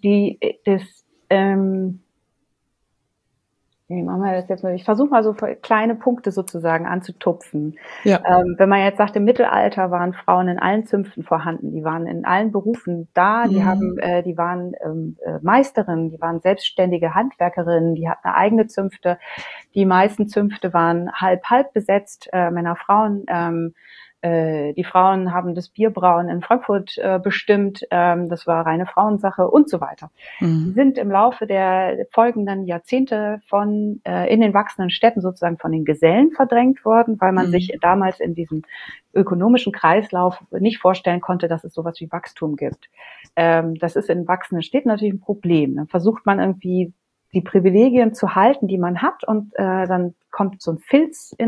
wie machen wir das jetzt mal? Ich versuche mal so kleine Punkte sozusagen anzutupfen. Ja. Wenn man jetzt sagt, im Mittelalter waren Frauen in allen Zünften vorhanden, die waren in allen Berufen da, die waren Meisterinnen, die waren selbstständige Handwerkerinnen, die hatten eigene Zünfte. Die meisten Zünfte waren halb besetzt, Männer, Frauen. Die Frauen haben das Bierbrauen in Frankfurt bestimmt, das war reine Frauensache und so weiter. Die sind im Laufe der folgenden Jahrzehnte in den wachsenden Städten sozusagen von den Gesellen verdrängt worden, weil man sich damals in diesem ökonomischen Kreislauf nicht vorstellen konnte, dass es sowas wie Wachstum gibt. Das ist in wachsenden Städten natürlich ein Problem. Dann versucht man irgendwie die Privilegien zu halten, die man hat, und dann kommt so ein Filz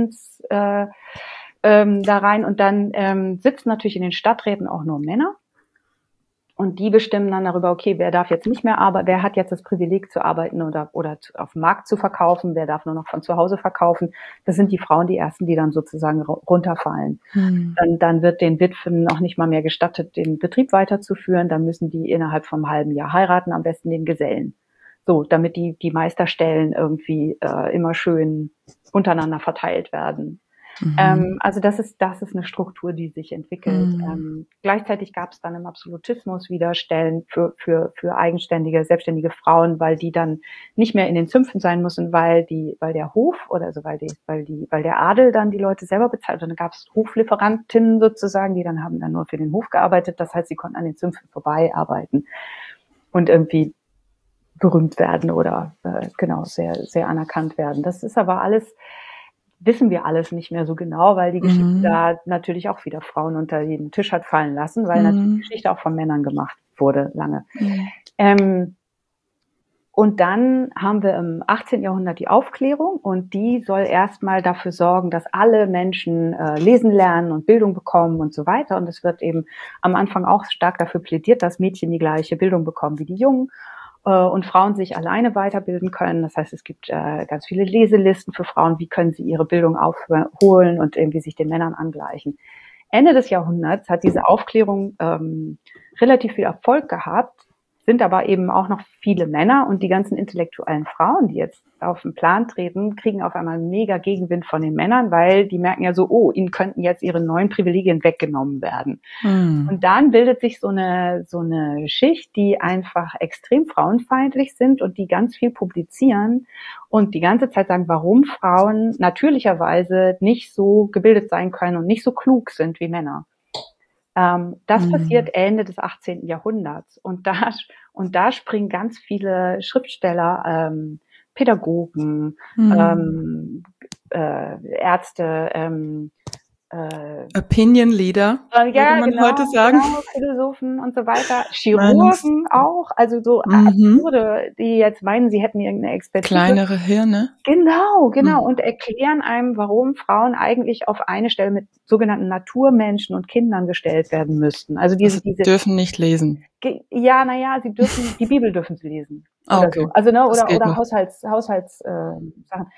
da rein, und dann sitzen natürlich in den Stadträten auch nur Männer, und die bestimmen dann darüber, okay, wer darf jetzt nicht mehr arbeiten, wer hat jetzt das Privileg zu arbeiten oder auf dem Markt zu verkaufen, wer darf nur noch von zu Hause verkaufen. Das sind die Frauen, die ersten, die dann sozusagen runterfallen. Dann wird den Witwen noch nicht mal mehr gestattet, den Betrieb weiterzuführen, dann müssen die innerhalb vom halben Jahr heiraten, am besten den Gesellen. So, damit die Meisterstellen irgendwie immer schön untereinander verteilt werden. Also das ist eine Struktur, die sich entwickelt. Gleichzeitig gab es dann im Absolutismus wieder Stellen für eigenständige, selbstständige Frauen, weil die dann nicht mehr in den Zünften sein müssen, weil der Hof oder also weil der Adel dann die Leute selber bezahlt. Und dann gab es Hoflieferantinnen sozusagen, die haben dann nur für den Hof gearbeitet. Das heißt, sie konnten an den Zünften vorbei arbeiten und irgendwie berühmt werden oder sehr, sehr anerkannt werden. Das ist aber alles, wissen wir alles nicht mehr so genau, weil die Geschichte da natürlich auch wieder Frauen unter den Tisch hat fallen lassen, weil natürlich die Geschichte auch von Männern gemacht wurde lange. Und dann haben wir im 18. Jahrhundert die Aufklärung, und die soll erstmal dafür sorgen, dass alle Menschen lesen lernen und Bildung bekommen und so weiter. Und es wird eben am Anfang auch stark dafür plädiert, dass Mädchen die gleiche Bildung bekommen wie die Jungen und Frauen sich alleine weiterbilden können. Das heißt, es gibt ganz viele Leselisten für Frauen, wie können sie ihre Bildung aufholen und irgendwie sich den Männern angleichen. Ende des Jahrhunderts hat diese Aufklärung relativ viel Erfolg gehabt, sind aber eben auch noch viele Männer, und die ganzen intellektuellen Frauen, die jetzt auf den Plan treten, kriegen auf einmal mega Gegenwind von den Männern, weil die merken ja so, oh, ihnen könnten jetzt ihre neuen Privilegien weggenommen werden. Und dann bildet sich so eine Schicht, die einfach extrem frauenfeindlich sind und die ganz viel publizieren und die ganze Zeit sagen, warum Frauen natürlicherweise nicht so gebildet sein können und nicht so klug sind wie Männer. Das passiert Ende des 18. Jahrhunderts. Und da springen ganz viele Schriftsteller, Pädagogen, Ärzte, Opinion Leader, würde man heute sagen. Genau, Philosophen und so weiter, Chirurgen auch, also so Absurde, die jetzt meinen, sie hätten irgendeine Expertise. Kleinere Hirne. Genau, und erklären einem, warum Frauen eigentlich auf eine Stelle mit sogenannten Naturmenschen und Kindern gestellt werden müssten. Also diese dürfen nicht lesen. Sie dürfen, die Bibel dürfen sie lesen. Oder okay. So. Also, ne, oder Haushalts Sachen.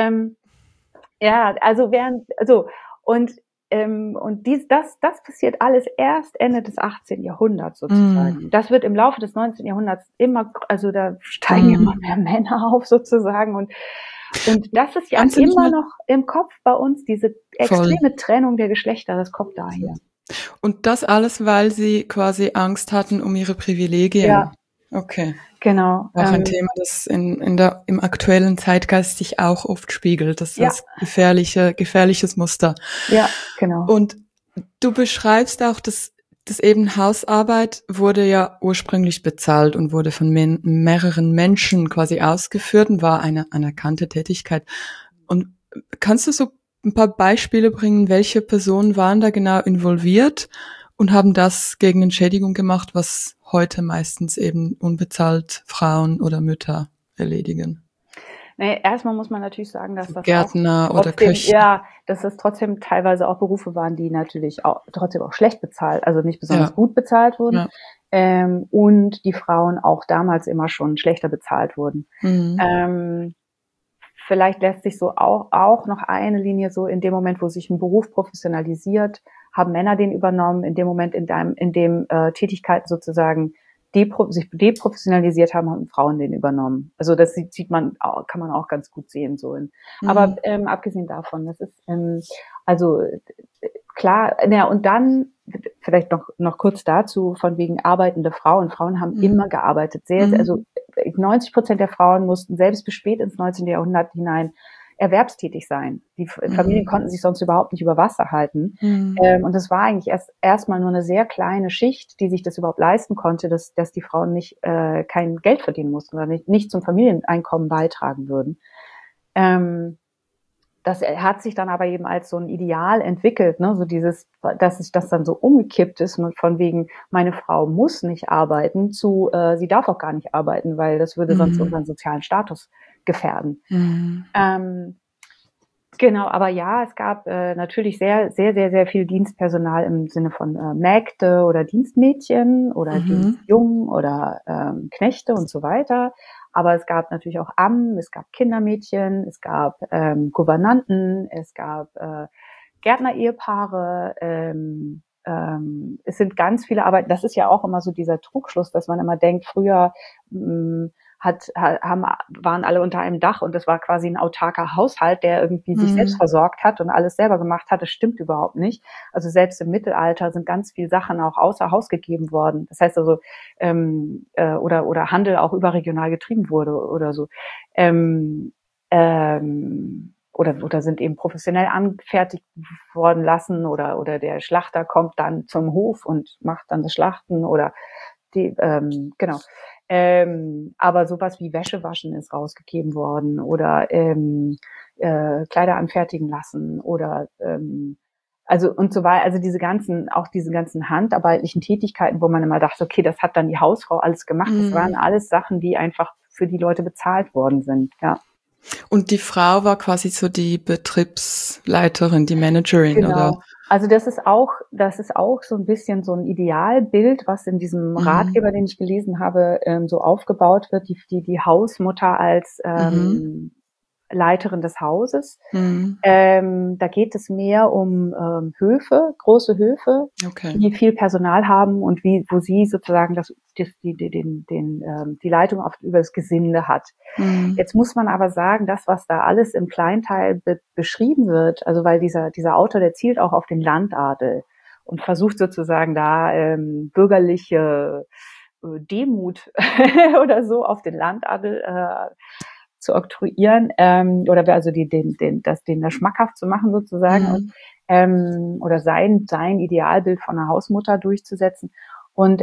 Das passiert alles erst Ende des 18. Jahrhunderts sozusagen. Das wird im Laufe des 19. Jahrhunderts da steigen immer mehr Männer auf sozusagen, und das ist ja immer noch im Kopf bei uns, diese extreme Trennung der Geschlechter, das kommt daher. Und das alles, weil sie quasi Angst hatten um ihre Privilegien. Ja. Okay. Genau. Auch ein Thema, das im aktuellen Zeitgeist sich auch oft spiegelt. Das ist gefährliches Muster. Ja, genau. Und du beschreibst auch, dass eben Hausarbeit wurde ja ursprünglich bezahlt und wurde von mehreren Menschen quasi ausgeführt und war eine anerkannte Tätigkeit. Und kannst du so ein paar Beispiele bringen, welche Personen waren da genau involviert und haben das gegen Entschädigung gemacht, was heute meistens eben unbezahlt Frauen oder Mütter erledigen? Nee, erstmal muss man natürlich sagen, dass das Gärtner auch oder Köche. Ja, dass das trotzdem teilweise auch Berufe waren, die natürlich auch trotzdem auch schlecht bezahlt, also nicht besonders gut bezahlt wurden. und die Frauen auch damals immer schon schlechter bezahlt wurden. Vielleicht lässt sich so auch noch eine Linie so in dem Moment, wo sich ein Beruf professionalisiert, haben Männer den übernommen. In dem Moment, in dem Tätigkeiten sozusagen sich deprofessionalisiert haben, haben Frauen den übernommen. Also das sieht man, kann man auch ganz gut sehen so. Aber abgesehen davon, das ist also klar. Ja, und dann vielleicht noch kurz dazu von wegen arbeitende Frauen. Frauen haben immer gearbeitet, also 90% der Frauen mussten selbst bis spät ins 19. Jahrhundert hinein erwerbstätig sein. Die Familien konnten sich sonst überhaupt nicht über Wasser halten. Und das war eigentlich erstmal nur eine sehr kleine Schicht, die sich das überhaupt leisten konnte, dass die Frauen nicht kein Geld verdienen mussten oder nicht zum Familieneinkommen beitragen würden. Das hat sich dann aber eben als so ein Ideal entwickelt, ne, so dass sich das dann so umgekippt ist, von wegen, meine Frau muss nicht arbeiten, zu, sie darf auch gar nicht arbeiten, weil das würde sonst unseren sozialen Status gefährden. Genau, aber ja, es gab natürlich sehr, sehr, sehr, sehr viel Dienstpersonal im Sinne von Mägde oder Dienstmädchen oder Dienstjungen oder Knechte und so weiter. Aber es gab natürlich auch Ammen, es gab Kindermädchen, es gab Gouvernanten, es gab Gärtner-Ehepaare, es sind ganz viele Arbeiten. Das ist ja auch immer so dieser Trugschluss, dass man immer denkt, früher waren alle unter einem Dach und das war quasi ein autarker Haushalt, der irgendwie sich selbst versorgt hat und alles selber gemacht hat. Das stimmt überhaupt nicht. Also selbst im Mittelalter sind ganz viele Sachen auch außer Haus gegeben worden. Das heißt also, oder Handel auch überregional getrieben wurde oder so. Oder sind eben professionell angefertigt worden lassen oder der Schlachter kommt dann zum Hof und macht dann das Schlachten oder genau. Aber sowas wie Wäsche waschen ist rausgegeben worden oder Kleider anfertigen lassen oder also und so weiter. Also diese ganzen handarbeitlichen Tätigkeiten, wo man immer dachte, okay, das hat dann die Hausfrau alles gemacht. Das waren alles Sachen, die einfach für die Leute bezahlt worden sind. Ja. Und die Frau war quasi so die Betriebsleiterin, die Managerin, genau. Oder? Also das ist auch so ein bisschen so ein Idealbild, was in diesem Ratgeber, den ich gelesen habe, so aufgebaut wird, die Hausmutter als Leiterin des Hauses. Da geht es mehr um Höfe, große Höfe, die viel Personal haben und wo sie sozusagen die Leitung über das Gesinde hat. Jetzt muss man aber sagen, das, was da alles im Kleinteil beschrieben wird, also weil dieser Autor, der zielt auch auf den Landadel und versucht sozusagen da bürgerliche Demut oder so auf den Landadel zu oktroyieren oder also den da schmackhaft zu machen sozusagen und, oder sein Idealbild von einer Hausmutter durchzusetzen und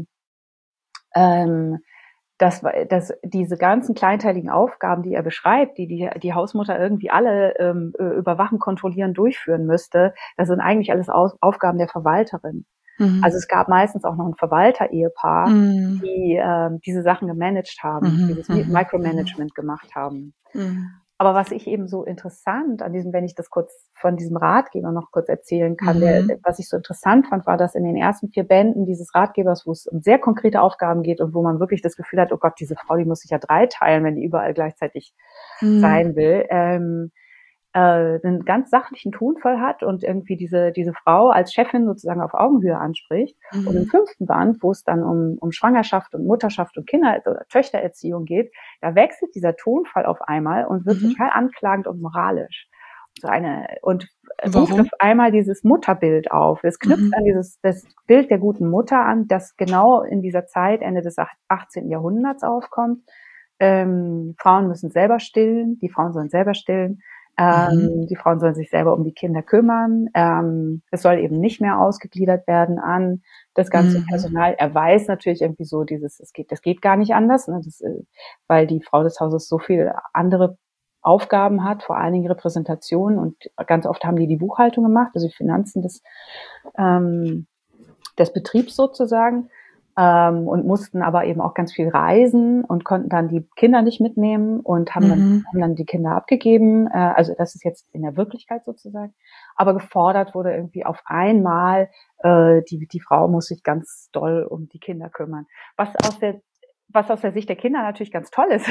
dass diese ganzen kleinteiligen Aufgaben, die er beschreibt, die Hausmutter irgendwie alle überwachen, kontrollieren, durchführen müsste, das sind eigentlich alles Aufgaben der Verwalterin. Also es gab meistens auch noch ein Verwalter-Ehepaar, die diese Sachen gemanagt haben, dieses Micromanagement gemacht haben. Aber was ich eben so interessant an wenn ich das kurz von diesem Ratgeber noch kurz erzählen kann, was ich so interessant fand, war, dass in den ersten 4 Bänden dieses Ratgebers, wo es um sehr konkrete Aufgaben geht und wo man wirklich das Gefühl hat, oh Gott, diese Frau, die muss sich ja 3 teilen, wenn die überall gleichzeitig sein will, einen ganz sachlichen Tonfall hat und irgendwie diese Frau als Chefin sozusagen auf Augenhöhe anspricht. Und im 5. Band, wo es dann um Schwangerschaft und Mutterschaft und Töchtererziehung geht, da wechselt dieser Tonfall auf einmal und wird total anklagend und moralisch. Und ruft auf einmal dieses Mutterbild auf. Es knüpft an das Bild der guten Mutter an, das genau in dieser Zeit, Ende des 18. Jahrhunderts aufkommt. Frauen müssen selber stillen, die Frauen sollen selber stillen. Die Frauen sollen sich selber um die Kinder kümmern. Es soll eben nicht mehr ausgegliedert werden an das ganze Personal. Er weiß natürlich irgendwie so das geht gar nicht anders, ne? Weil die Frau des Hauses so viel andere Aufgaben hat, vor allen Dingen Repräsentation und ganz oft haben die Buchhaltung gemacht, also die Finanzen des Betriebs sozusagen. und mussten aber eben auch ganz viel reisen und konnten dann die Kinder nicht mitnehmen und haben dann die Kinder abgegeben. Also das ist jetzt in der Wirklichkeit sozusagen. Aber gefordert wurde irgendwie auf einmal, die Frau muss sich ganz doll um die Kinder kümmern. Was aus der Sicht der Kinder natürlich ganz toll ist.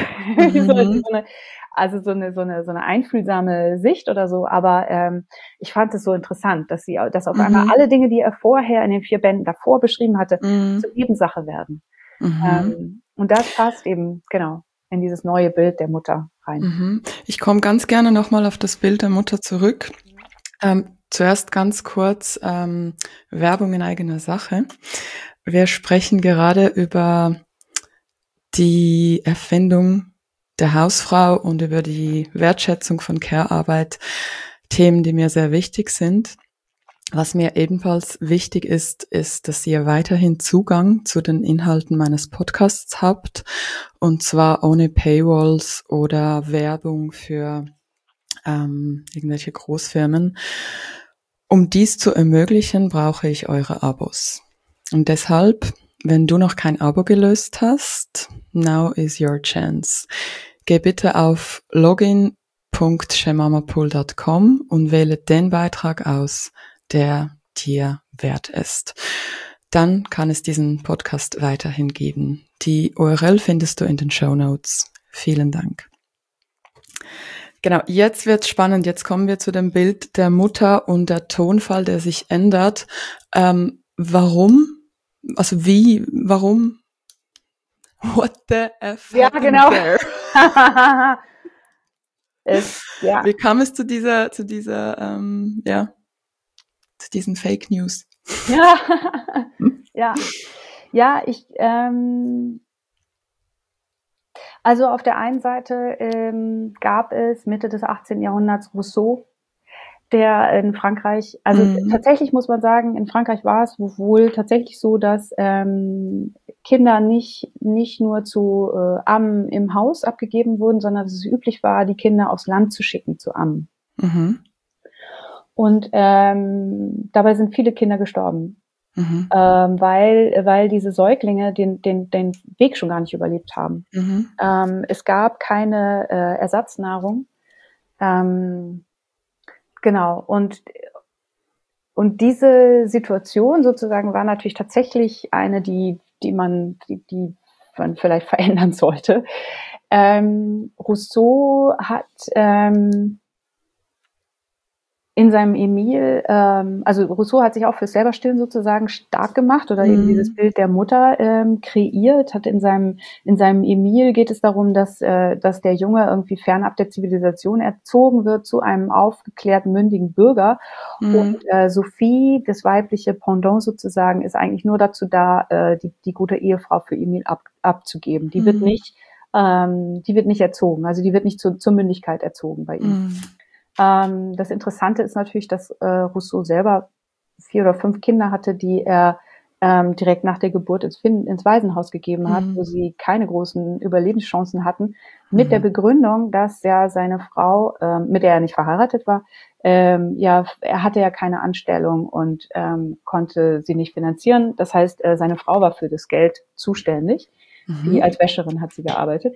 So eine einfühlsame Sicht oder so. Aber ich fand es so interessant, dass auf einmal alle Dinge, die er vorher in den 4 Bänden davor beschrieben hatte, zur Nebensache werden. Und das passt eben, genau, in dieses neue Bild der Mutter rein. Ich komme ganz gerne nochmal auf das Bild der Mutter zurück. Zuerst ganz kurz Werbung in eigener Sache. Wir sprechen gerade über die Erfindung der Hausfrau und über die Wertschätzung von Care-Arbeit, Themen, die mir sehr wichtig sind. Was mir ebenfalls wichtig ist, ist, dass ihr weiterhin Zugang zu den Inhalten meines Podcasts habt, und zwar ohne Paywalls oder Werbung für irgendwelche Großfirmen. Um dies zu ermöglichen, brauche ich eure Abos. Und deshalb, wenn du noch kein Abo gelöst hast, now is your chance. Geh bitte auf login.shemamapool.com und wähle den Beitrag aus, der dir wert ist. Dann kann es diesen Podcast weiterhin geben. Die URL findest du in den Shownotes. Vielen Dank. Genau, jetzt wird's spannend. Jetzt kommen wir zu dem Bild der Mutter und der Tonfall, der sich ändert. Warum? Also wie? Warum? What the F Ja, happened genau. there? Ja. Wie kam es zu diesen Fake News? Ja, ja, also auf der einen Seite gab es Mitte des 18. Jahrhunderts Rousseau, der in Frankreich, also tatsächlich muss man sagen, in Frankreich war es wohl tatsächlich so, dass Kinder nicht nur zu Ammen im Haus abgegeben wurden, sondern dass es üblich war, die Kinder aufs Land zu schicken zu Ammen. Und dabei sind viele Kinder gestorben, weil diese Säuglinge den Weg schon gar nicht überlebt haben. Es gab keine Ersatznahrung. Genau. Und diese Situation sozusagen war natürlich tatsächlich eine, die man vielleicht verändern sollte. Rousseau hat in seinem Emile, also Rousseau hat sich auch fürs Selberstillen sozusagen stark gemacht oder eben dieses Bild der Mutter kreiert, hat in seinem Emile geht es darum, dass der Junge irgendwie fernab der Zivilisation erzogen wird zu einem aufgeklärten, mündigen Bürger. Und Sophie, das weibliche Pendant sozusagen, ist eigentlich nur dazu da, die gute Ehefrau für Emile abzugeben. Die wird nicht erzogen, also die wird nicht zur Mündigkeit erzogen bei ihm. Das Interessante ist natürlich, dass Rousseau selber 4 oder 5 Kinder hatte, die er direkt nach der Geburt ins Waisenhaus gegeben hat, wo sie keine großen Überlebenschancen hatten, mit der Begründung, dass ja seine Frau, mit der er nicht verheiratet war, er hatte ja keine Anstellung und konnte sie nicht finanzieren. Das heißt, seine Frau war für das Geld zuständig. Die als Wäscherin hat sie gearbeitet.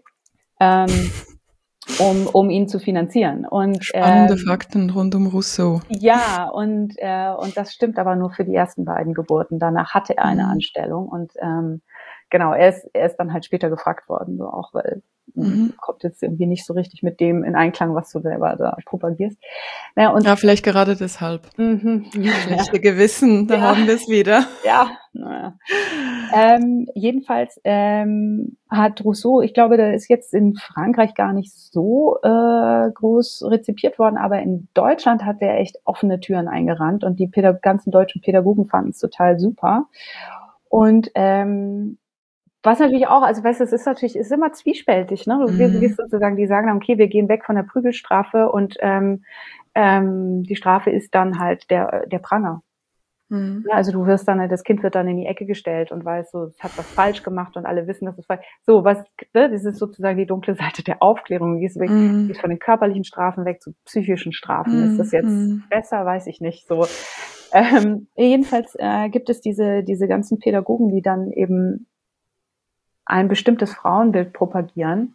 Um ihn zu finanzieren. Und spannende Fakten rund um Rousseau. Ja, und das stimmt aber nur für die ersten beiden Geburten. Danach hatte er eine Anstellung und genau, er ist dann halt später gefragt worden, so auch, weil kommt jetzt irgendwie nicht so richtig mit dem in Einklang, was du selber da propagierst. Naja, und ja, vielleicht gerade deshalb. Schlechte Gewissen, da haben wir es wieder. Ja, naja. Jedenfalls hat Rousseau, ich glaube, der ist jetzt in Frankreich gar nicht so groß rezipiert worden, aber in Deutschland hat der echt offene Türen eingerannt und die ganzen deutschen Pädagogen fanden es total super. Und was natürlich auch, also weißt du, es ist immer zwiespältig, ne? Du wirst sozusagen, die sagen dann, okay, wir gehen weg von der Prügelstrafe und die Strafe ist dann halt der Pranger. Also du wirst dann, das Kind wird dann in die Ecke gestellt und weiß so, es hat was falsch gemacht und alle wissen, dass es falsch. So, das ist sozusagen die dunkle Seite der Aufklärung. Gehst von den körperlichen Strafen weg zu psychischen Strafen. Ist das jetzt besser? Weiß ich nicht. So, Jedenfalls gibt es diese ganzen Pädagogen, die dann eben ein bestimmtes Frauenbild propagieren.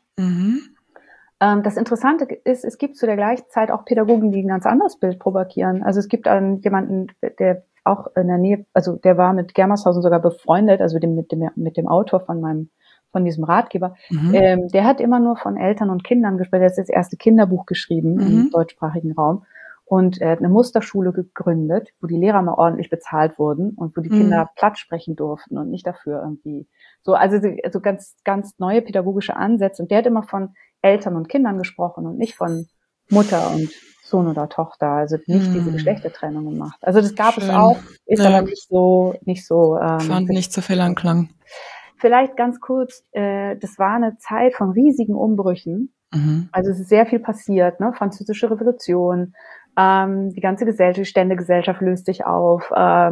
Das Interessante ist, es gibt zu der gleichen Zeit auch Pädagogen, die ein ganz anderes Bild propagieren. Also es gibt jemanden, der auch in der Nähe, also der war mit Germershausen sogar befreundet, also mit dem Autor von diesem Ratgeber. Der hat immer nur von Eltern und Kindern gesprochen. Der hat das erste Kinderbuch geschrieben im deutschsprachigen Raum. Und er hat eine Musterschule gegründet, wo die Lehrer mal ordentlich bezahlt wurden und wo die Kinder platt sprechen durften und nicht dafür irgendwie so, also ganz, ganz neue pädagogische Ansätze. Und der hat immer von Eltern und Kindern gesprochen und nicht von Mutter und Sohn oder Tochter, also nicht diese Geschlechtertrennung gemacht. Also das gab es auch, ist aber nicht so. Fand nicht so viel Anklang. Vielleicht ganz kurz, das war eine Zeit von riesigen Umbrüchen. Also es ist sehr viel passiert, ne? Französische Revolution, die ganze Gesellschaft, die Ständegesellschaft löst sich auf. Das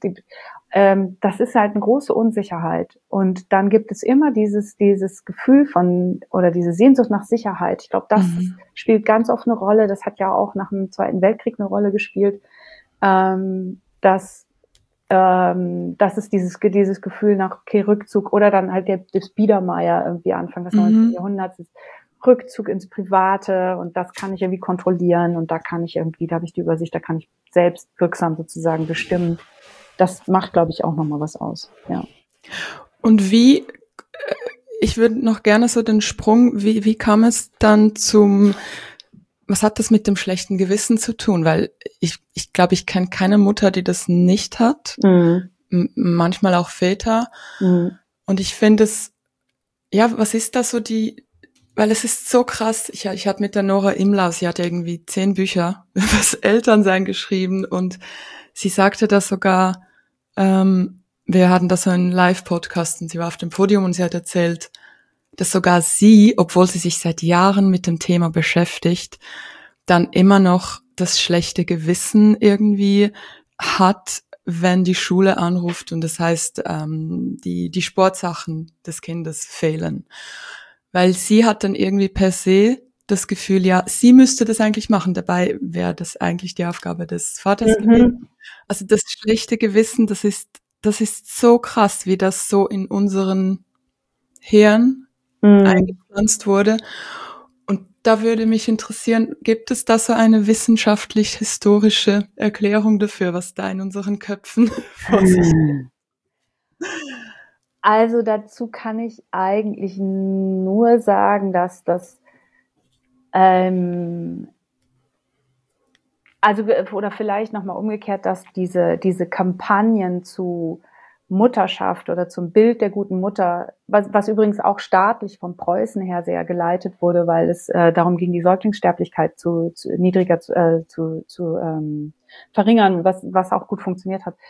ist halt eine große Unsicherheit. Und dann gibt es immer dieses Gefühl oder diese Sehnsucht nach Sicherheit. Ich glaube, das spielt ganz oft eine Rolle. Das hat ja auch nach dem Zweiten Weltkrieg eine Rolle gespielt, dass es dieses Gefühl nach Rückzug oder dann halt das Biedermeier irgendwie Anfang des 19. Jahrhunderts ist. Rückzug ins Private und das kann ich irgendwie kontrollieren und da habe ich die Übersicht, da kann ich selbst wirksam sozusagen bestimmen. Das macht, glaube ich, auch nochmal was aus, ja. Und ich würde noch gerne so den Sprung, wie kam es dann was hat das mit dem schlechten Gewissen zu tun? Weil ich glaube, ich kenne keine Mutter, die das nicht hat. Manchmal auch Väter. Und ich finde was ist da so weil es ist so krass. Ich hatte mit der Nora Imlau, sie hat irgendwie 10 Bücher über das Elternsein geschrieben und sie sagte das sogar, wir hatten da so einen Live-Podcast und sie war auf dem Podium und sie hat erzählt, dass sogar sie, obwohl sie sich seit Jahren mit dem Thema beschäftigt, dann immer noch das schlechte Gewissen irgendwie hat, wenn die Schule anruft und das heißt, die Sportsachen des Kindes fehlen. Weil sie hat dann irgendwie per se das Gefühl, ja, sie müsste das eigentlich machen. Dabei wäre das eigentlich die Aufgabe des Vaters gewesen. Also das schlechte Gewissen, das ist so krass, wie das so in unseren Hirn eingepflanzt wurde. Und da würde mich interessieren, gibt es da so eine wissenschaftlich-historische Erklärung dafür, was da in unseren Köpfen vor sich geht? Also dazu kann ich eigentlich nur sagen, dass das oder vielleicht nochmal umgekehrt, dass diese Kampagnen zu Mutterschaft oder zum Bild der guten Mutter, was übrigens auch staatlich von Preußen her sehr geleitet wurde, weil es darum ging, die Säuglingssterblichkeit niedriger zu verringern, was auch gut funktioniert hat.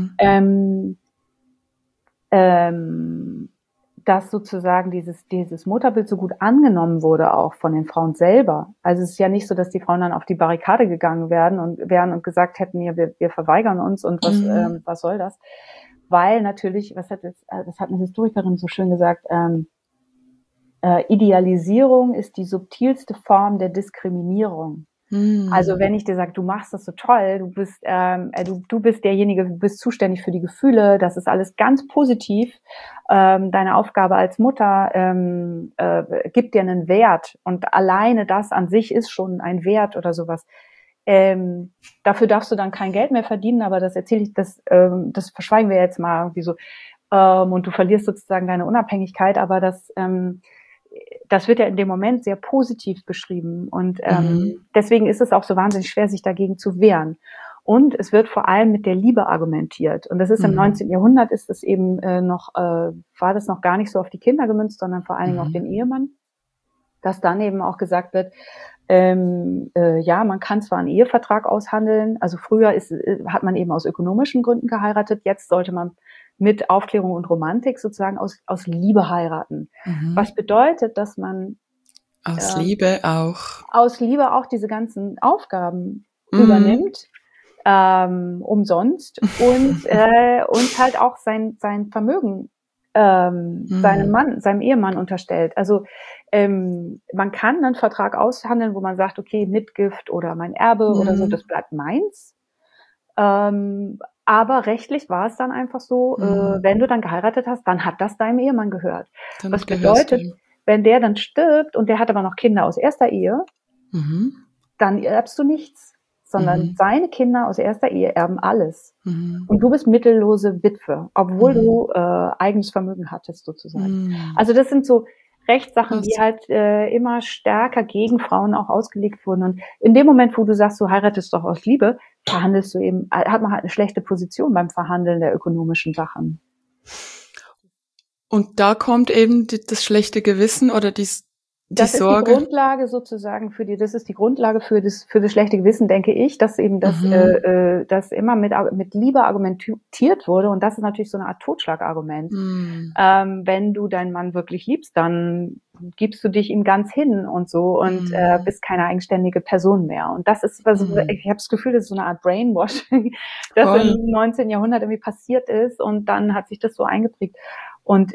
Dass sozusagen dieses Mutterbild so gut angenommen wurde auch von den Frauen selber. Also es ist ja nicht so, dass die Frauen dann auf die Barrikade gegangen wären und gesagt hätten, ja, wir verweigern uns und was soll das? Weil natürlich, das hat eine Historikerin so schön gesagt, Idealisierung ist die subtilste Form der Diskriminierung. Also wenn ich dir sage, du machst das so toll, du bist derjenige, du bist zuständig für die Gefühle, das ist alles ganz positiv, deine Aufgabe als Mutter gibt dir einen Wert und alleine das an sich ist schon ein Wert oder sowas. Dafür darfst du dann kein Geld mehr verdienen, aber das verschweigen wir jetzt mal irgendwie so, und du verlierst sozusagen deine Unabhängigkeit, aber das wird ja in dem Moment sehr positiv beschrieben und deswegen ist es auch so wahnsinnig schwer, sich dagegen zu wehren. Und es wird vor allem mit der Liebe argumentiert. Und das ist im 19. Jahrhundert ist es eben war das noch gar nicht so auf die Kinder gemünzt, sondern vor allen Dingen auf den Ehemann, dass dann eben auch gesagt wird, ja, man kann zwar einen Ehevertrag aushandeln, also früher hat man eben aus ökonomischen Gründen geheiratet, jetzt sollte man mit Aufklärung und Romantik sozusagen aus Liebe heiraten. Was bedeutet, dass man aus Liebe auch diese ganzen Aufgaben übernimmt, umsonst und halt auch sein Vermögen seinem Ehemann unterstellt. Also man kann einen Vertrag aushandeln, wo man sagt, okay, Mitgift oder mein Erbe oder so, das bleibt meins. Aber rechtlich war es dann einfach so, wenn du dann geheiratet hast, dann hat das deinem Ehemann gehört. Dann Was gehörst du bedeutet, ihm. wenn der dann stirbt und der hat aber noch Kinder aus erster Ehe, dann erbst du nichts, sondern seine Kinder aus erster Ehe erben alles. Und du bist mittellose Witwe, obwohl du eigenes Vermögen hattest sozusagen. Also das sind so Rechtssachen, die halt immer stärker gegen Frauen auch ausgelegt wurden. Und in dem Moment, wo du sagst, du heiratest doch aus Liebe, verhandelst du eben, hat man halt eine schlechte Position beim Verhandeln der ökonomischen Sachen. Und da kommt eben das schlechte Gewissen oder die Das Sorge. ist die Grundlage sozusagen das ist die Grundlage für das schlechte Gewissen, denke ich, dass eben das immer mit Liebe argumentiert wurde. Und das ist natürlich so eine Art Totschlagargument. Wenn du deinen Mann wirklich liebst, dann gibst du dich ihm ganz hin und so und bist keine eigenständige Person mehr. Und das ist, ich habe das Gefühl, das ist so eine Art Brainwashing, das im 19. Jahrhundert irgendwie passiert ist und dann hat sich das so eingeprägt. Und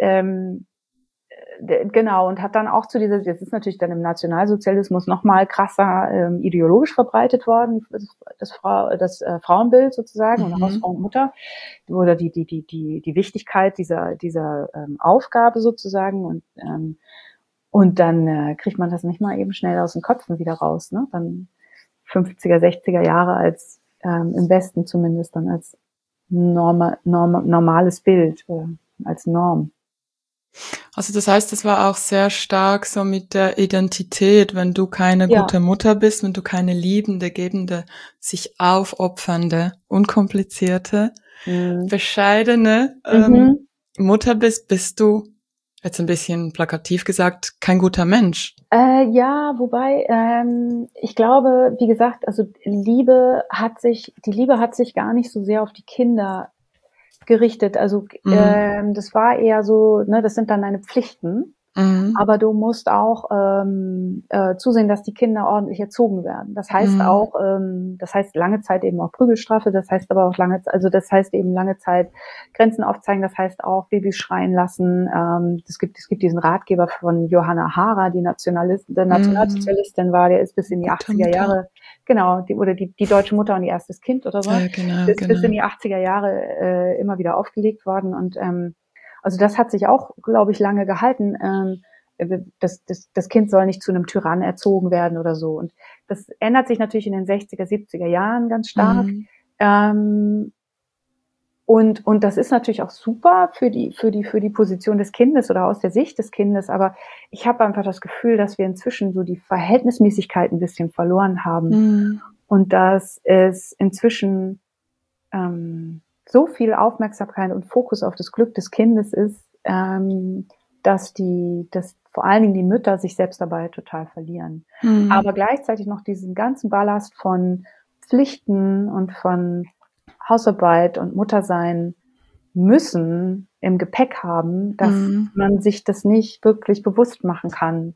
genau, und hat dann auch das ist natürlich dann im Nationalsozialismus noch mal krasser ideologisch verbreitet worden, das Frauenbild sozusagen und Hausfrau und Mutter oder die Wichtigkeit dieser Aufgabe sozusagen und dann kriegt man das nicht mal eben schnell aus den Köpfen wieder raus, ne? Dann 50er, 60er Jahre als im Westen zumindest dann als normales Bild, als Norm. Also das heißt, das war auch sehr stark so mit der Identität, wenn du keine gute Mutter bist, wenn du keine liebende, gebende, sich aufopfernde, unkomplizierte, bescheidene Mutter bist du, jetzt ein bisschen plakativ gesagt, kein guter Mensch. Ja, wobei ich glaube, wie gesagt, also die Liebe hat sich gar nicht so sehr auf die Kinder gerichtet. Also das war eher so, ne, das sind dann deine Pflichten. Aber du musst auch zusehen, dass die Kinder ordentlich erzogen werden. Das heißt auch, das heißt lange Zeit eben auch Prügelstrafe, das heißt aber auch lange Zeit Grenzen aufzeigen, das heißt auch Babys schreien lassen. Es gibt diesen Ratgeber von Johanna Hara, die Nationalsozialistin war, der ist bis in die 80er Jahre, genau, die deutsche Mutter und ihr erstes Kind oder so, ist bis in die 80er Jahre immer wieder aufgelegt worden und also das hat sich auch, glaube ich, lange gehalten. Das Kind soll nicht zu einem Tyrann erzogen werden oder so. Und das ändert sich natürlich in den 60er, 70er Jahren ganz stark. Und das ist natürlich auch super für die Position des Kindes oder aus der Sicht des Kindes. Aber ich habe einfach das Gefühl, dass wir inzwischen so die Verhältnismäßigkeit ein bisschen verloren haben. Und dass es inzwischen so viel Aufmerksamkeit und Fokus auf das Glück des Kindes ist, dass vor allen Dingen die Mütter sich selbst dabei total verlieren. Aber gleichzeitig noch diesen ganzen Ballast von Pflichten und von Hausarbeit und Muttersein müssen im Gepäck haben, dass man sich das nicht wirklich bewusst machen kann,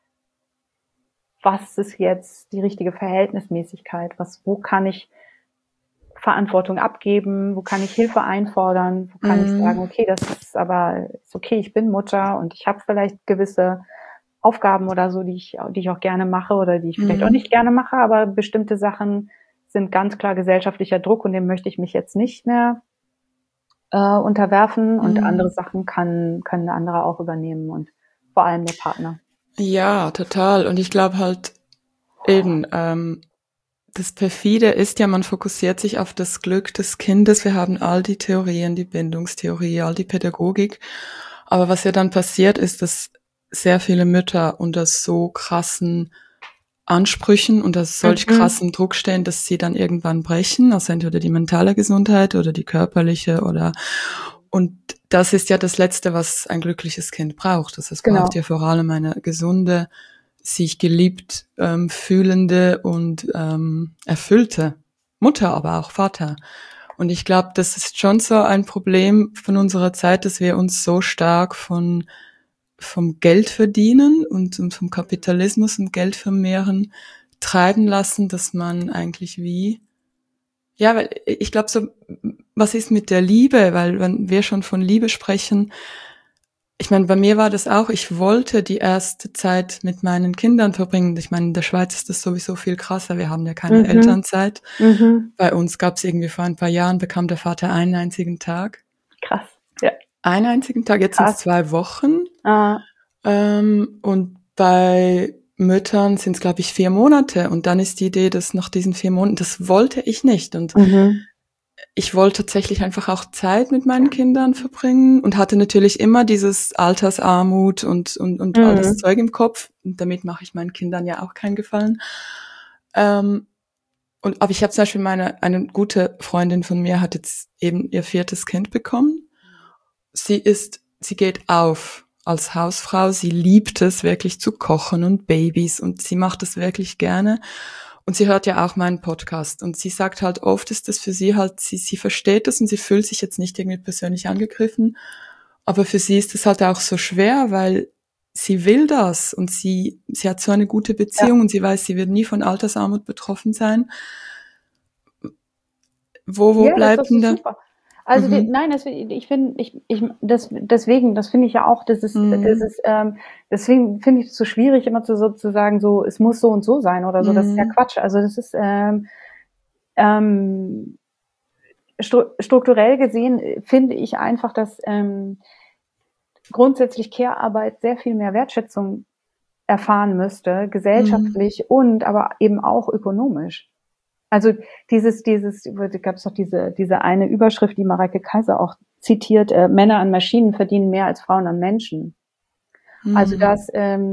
was ist jetzt die richtige Verhältnismäßigkeit, wo kann ich Verantwortung abgeben, wo kann ich Hilfe einfordern, wo kann ich sagen, okay, ist okay, ich bin Mutter und ich habe vielleicht gewisse Aufgaben oder so, die ich auch gerne mache oder die ich vielleicht auch nicht gerne mache, aber bestimmte Sachen sind ganz klar gesellschaftlicher Druck und dem möchte ich mich jetzt nicht mehr unterwerfen und andere Sachen können eine andere auch übernehmen und vor allem der Partner. Ja, total. Und ich glaube halt eben, das Perfide ist ja, man fokussiert sich auf das Glück des Kindes. Wir haben all die Theorien, die Bindungstheorie, all die Pädagogik. Aber was ja dann passiert, ist, dass sehr viele Mütter unter so krassen Ansprüchen, unter solch krassen Druck stehen, dass sie dann irgendwann brechen. Also entweder die mentale Gesundheit oder die körperliche und das ist ja das Letzte, was ein glückliches Kind braucht. Es braucht ja vor allem eine gesunde, sich geliebt fühlende und erfüllte Mutter, aber auch Vater. Und ich glaube, das ist schon so ein Problem von unserer Zeit, dass wir uns so stark vom Geld verdienen und vom Kapitalismus und Geld vermehren treiben lassen, dass man eigentlich weil ich glaube so, was ist mit der Liebe? Weil wenn wir schon von Liebe sprechen, ich meine, bei mir war das auch, ich wollte die erste Zeit mit meinen Kindern verbringen. Ich meine, in der Schweiz ist das sowieso viel krasser. Wir haben ja keine Elternzeit. Bei uns gab es irgendwie vor ein paar Jahren, bekam der Vater einen einzigen Tag. Krass, ja. Einen einzigen Tag, jetzt sind es 2 Wochen. Und bei Müttern sind es, glaube ich, 4 Monate. Und dann ist die Idee, dass nach diesen 4 Monaten, das wollte ich nicht. Und ich wollte tatsächlich einfach auch Zeit mit meinen Kindern verbringen und hatte natürlich immer dieses Altersarmut und all das Zeug im Kopf. Und damit mache ich meinen Kindern ja auch keinen Gefallen. Aber ich habe zum Beispiel eine gute Freundin von mir hat jetzt eben ihr 4. Kind bekommen. Sie geht auf als Hausfrau. Sie liebt es wirklich zu kochen und Babys und sie macht es wirklich gerne. Und sie hört ja auch meinen Podcast und sie sagt halt, oft ist das für sie halt, sie versteht das und sie fühlt sich jetzt nicht irgendwie persönlich angegriffen, aber für sie ist es halt auch so schwer, weil sie will das und sie hat so eine gute Beziehung und sie weiß, sie wird nie von Altersarmut betroffen sein. Wo bleibt denn da? Super. Also nein, deswegen, das finde ich ja auch, deswegen finde ich es so schwierig, immer zu sagen, so es muss so und so sein oder so. Das ist ja Quatsch. Also das ist strukturell gesehen finde ich einfach, dass grundsätzlich Care-Arbeit sehr viel mehr Wertschätzung erfahren müsste, gesellschaftlich und aber eben auch ökonomisch. Also gab es doch diese eine Überschrift, die Mareike Kaiser auch zitiert, Männer an Maschinen verdienen mehr als Frauen an Menschen. Also das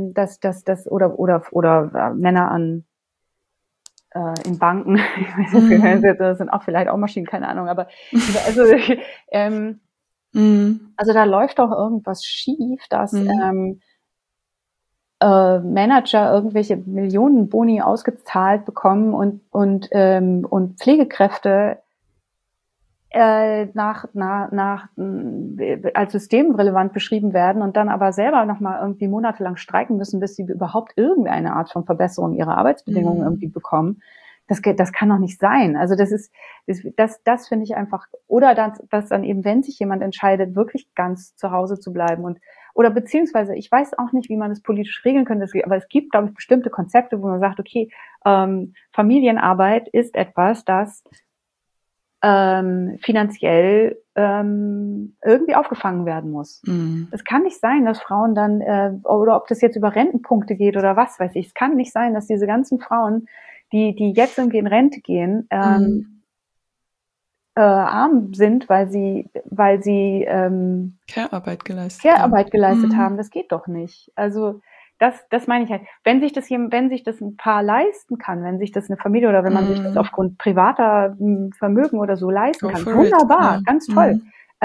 oder Männer an in Banken, das sind auch vielleicht auch Maschinen, keine Ahnung, aber also da läuft doch irgendwas schief, dass Manager irgendwelche Millionenboni ausgezahlt bekommen und Pflegekräfte als systemrelevant beschrieben werden und dann aber selber nochmal irgendwie monatelang streiken müssen, bis sie überhaupt irgendeine Art von Verbesserung ihrer Arbeitsbedingungen irgendwie bekommen. Das kann doch nicht sein. Also das finde ich einfach, oder dass dann eben, wenn sich jemand entscheidet, wirklich ganz zu Hause zu bleiben oder beziehungsweise, ich weiß auch nicht, wie man das politisch regeln könnte, aber es gibt, glaube ich, bestimmte Konzepte, wo man sagt, okay, Familienarbeit ist etwas, das finanziell irgendwie aufgefangen werden muss. Es kann nicht sein, dass Frauen dann, oder ob das jetzt über Rentenpunkte geht oder was weiß ich, es kann nicht sein, dass diese ganzen Frauen, die jetzt irgendwie in Rente gehen, arm sind, weil sie Care-Arbeit geleistet haben. Das geht doch nicht. Also das meine ich halt. Wenn sich das ein Paar leisten kann, wenn sich das eine Familie oder wenn man sich das aufgrund privater Vermögen oder so leisten kann, wunderbar, ganz toll.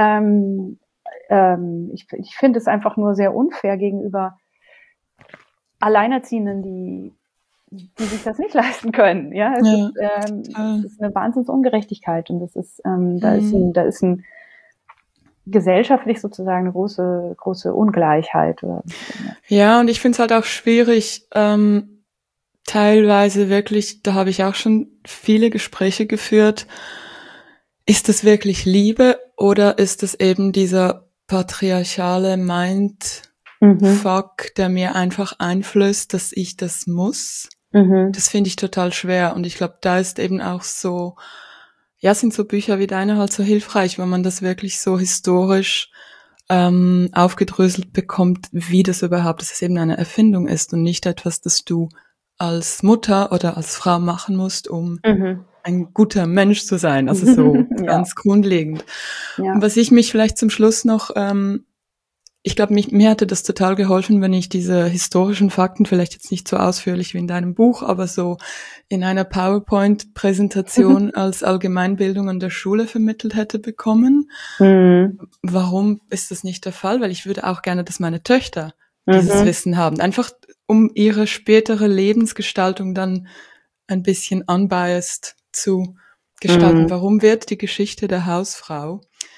Ich finde es einfach nur sehr unfair gegenüber Alleinerziehenden, die sich das nicht leisten können. Ja, es ist eine Wahnsinnsungerechtigkeit und das ist, da ist ein gesellschaftlich sozusagen eine große Ungleichheit. Ja, und ich finde es halt auch schwierig, teilweise wirklich, da habe ich auch schon viele Gespräche geführt, ist das wirklich Liebe oder ist es eben dieser patriarchale Mindfuck, der mir einfach einflößt, dass ich das muss? Das finde ich total schwer und ich glaube, da ist eben auch so, ja, sind so Bücher wie deine halt so hilfreich, wenn man das wirklich so historisch aufgedröselt bekommt, wie das überhaupt, dass es eben eine Erfindung ist und nicht etwas, das du als Mutter oder als Frau machen musst, um ein guter Mensch zu sein, also so ganz grundlegend. Ja. Und was ich mich vielleicht zum Schluss noch ich glaube, mir hätte das total geholfen, wenn ich diese historischen Fakten, vielleicht jetzt nicht so ausführlich wie in deinem Buch, aber so in einer PowerPoint-Präsentation als Allgemeinbildung an der Schule vermittelt hätte bekommen. Warum ist das nicht der Fall? Weil ich würde auch gerne, dass meine Töchter dieses Wissen haben. Einfach, um ihre spätere Lebensgestaltung dann ein bisschen unbiased zu gestalten. Warum wird die Geschichte der Hausfrau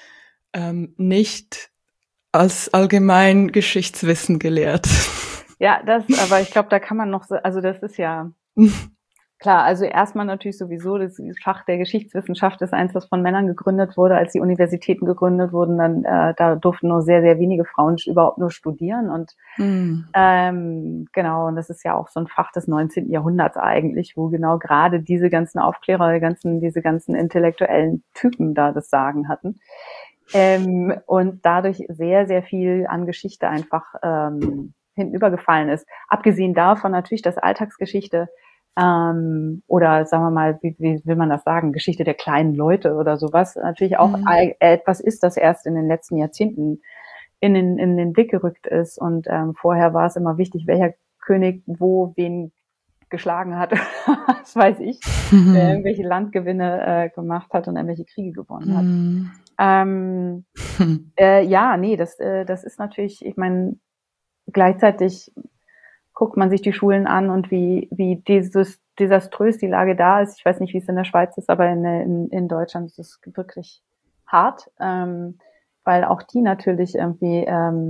nicht als allgemein Geschichtswissen gelehrt? Ja, aber ich glaube, da kann man noch, also das ist ja, Klar, also erstmal natürlich sowieso, das Fach der Geschichtswissenschaft ist eins, was von Männern gegründet wurde. Als die Universitäten gegründet wurden, dann da durften nur sehr, sehr wenige Frauen überhaupt nur studieren. Und genau, und das ist ja auch so ein Fach des 19. Jahrhunderts eigentlich, wo genau gerade diese ganzen Aufklärer, diese ganzen intellektuellen Typen da das Sagen hatten. Und dadurch sehr, sehr viel an Geschichte einfach hinübergefallen ist. Abgesehen davon natürlich, dass Alltagsgeschichte oder sagen wir mal, wie will man das sagen, Geschichte der kleinen Leute oder sowas, natürlich auch etwas ist, das erst in den letzten Jahrzehnten in den Blick gerückt ist. Und vorher war es immer wichtig, welcher König wo wen geschlagen hat, das weiß ich, wer irgendwelche Landgewinne gemacht hat und irgendwelche Kriege gewonnen hat. Ja, nee, das ist natürlich, ich meine, gleichzeitig guckt man sich die Schulen an und wie desaströs die Lage da ist. Ich weiß nicht, wie es in der Schweiz ist, aber in Deutschland ist es wirklich hart, weil auch die natürlich irgendwie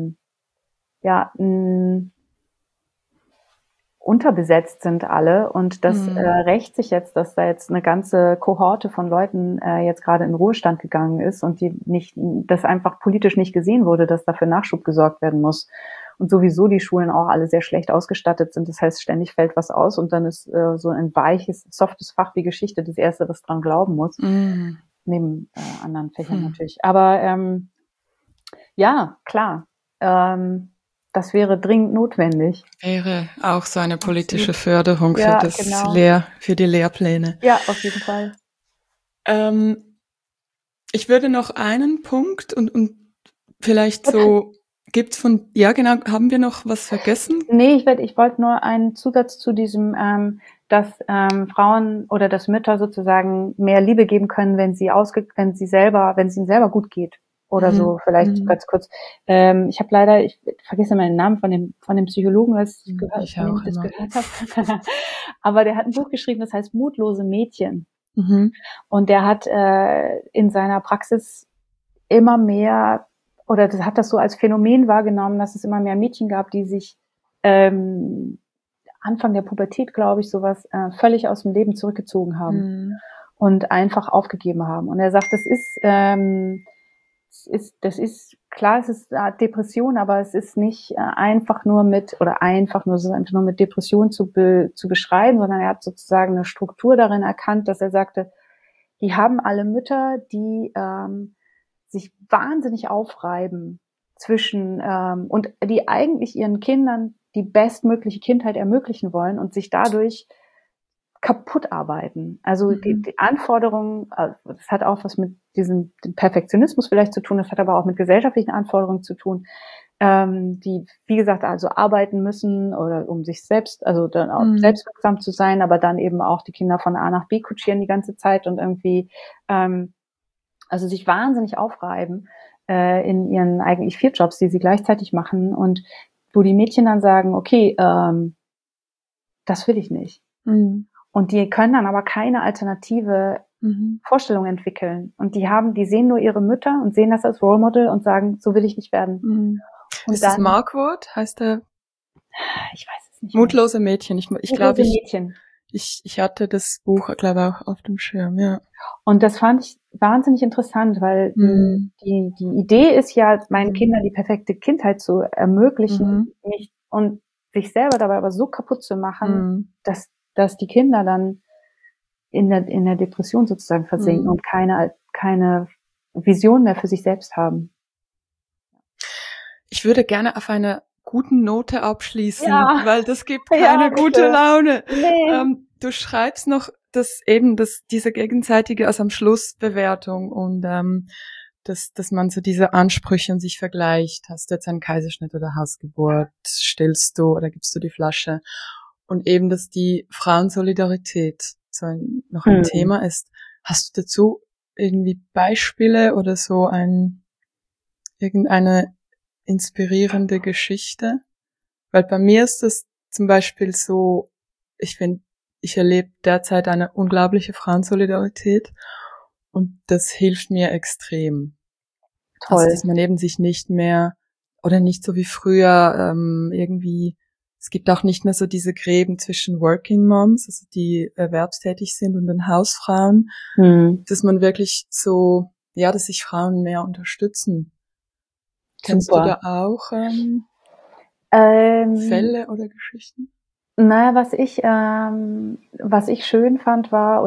unterbesetzt sind alle, und das rächt sich jetzt, dass da jetzt eine ganze Kohorte von Leuten jetzt gerade in Ruhestand gegangen ist und die nicht, das einfach politisch nicht gesehen wurde, dass dafür Nachschub gesorgt werden muss. Und sowieso die Schulen auch alle sehr schlecht ausgestattet sind. Das heißt, ständig fällt was aus und dann ist so ein weiches, softes Fach wie Geschichte das Erste, was dran glauben muss. Neben anderen Fächern natürlich. Aber ja, klar. Das wäre dringend notwendig. Wäre auch so eine politische Förderung für für die Lehrpläne. Ja, auf jeden Fall. Ich würde noch einen Punkt und vielleicht so gibt's haben wir noch was vergessen? Nee, ich wollte nur einen Zusatz zu diesem, dass Frauen oder dass Mütter sozusagen mehr Liebe geben können, wenn es ihnen selber gut geht. Oder so, vielleicht ganz kurz. Ich habe leider, ich vergesse immer den Namen von dem Psychologen, was ich gehört habe. Aber der hat ein Buch geschrieben, das heißt Mutlose Mädchen. Und der hat in seiner Praxis immer mehr, oder das hat das so als Phänomen wahrgenommen, dass es immer mehr Mädchen gab, die sich Anfang der Pubertät, glaube ich, sowas völlig aus dem Leben zurückgezogen haben und einfach aufgegeben haben. Und er sagt, das ist klar, es ist eine Art Depression, aber es ist nicht einfach nur mit Depression zu beschreiben, sondern er hat sozusagen eine Struktur darin erkannt, dass er sagte, die haben alle Mütter, die sich wahnsinnig aufreiben zwischen und die eigentlich ihren Kindern die bestmögliche Kindheit ermöglichen wollen und sich dadurch kaputt arbeiten. Also die Anforderungen, das hat auch was mit diesem Perfektionismus vielleicht zu tun, das hat aber auch mit gesellschaftlichen Anforderungen zu tun, die, wie gesagt, also arbeiten müssen oder um sich selbst, also dann auch selbstwirksam zu sein, aber dann eben auch die Kinder von A nach B kutschieren die ganze Zeit und irgendwie also sich wahnsinnig aufreiben in ihren eigentlich 4 Jobs, die sie gleichzeitig machen, und wo die Mädchen dann sagen, okay, das will ich nicht. Und die können dann aber keine alternative Vorstellung entwickeln. Und die sehen nur ihre Mütter und sehen das als Role Model und sagen, so will ich nicht werden. Und ist das Marquardt? Heißt der? Ich weiß es nicht. Mutlose Mädchen. Ich glaube, Mädchen. Ich hatte das Buch, glaube ich, auch auf dem Schirm, ja. Und das fand ich wahnsinnig interessant, weil die Idee ist ja, meinen Kindern die perfekte Kindheit zu ermöglichen, und sich selber dabei aber so kaputt zu machen, dass die Kinder dann in der Depression sozusagen versinken und keine Vision mehr für sich selbst haben. Ich würde gerne auf einer guten Note abschließen, weil das gibt keine gute Laune. Nee. Du schreibst noch, dass diese gegenseitige, also am Schluss Bewertung und dass man so diese Ansprüche und sich vergleicht. Hast du jetzt einen Kaiserschnitt oder Hausgeburt? Stillst du oder gibst du die Flasche? Und eben, dass die Frauensolidarität noch ein Thema ist. Hast du dazu irgendwie Beispiele oder so irgendeine inspirierende Geschichte? Weil bei mir ist das zum Beispiel so, ich finde, ich erlebe derzeit eine unglaubliche Frauensolidarität und das hilft mir extrem. Toll. Also, dass man eben sich nicht mehr oder nicht so wie früher irgendwie es gibt auch nicht mehr so diese Gräben zwischen Working Moms, also die erwerbstätig sind, und den Hausfrauen, dass man wirklich so, ja, dass sich Frauen mehr unterstützen. Kennst du da auch Fälle oder Geschichten? Naja, was ich schön fand war,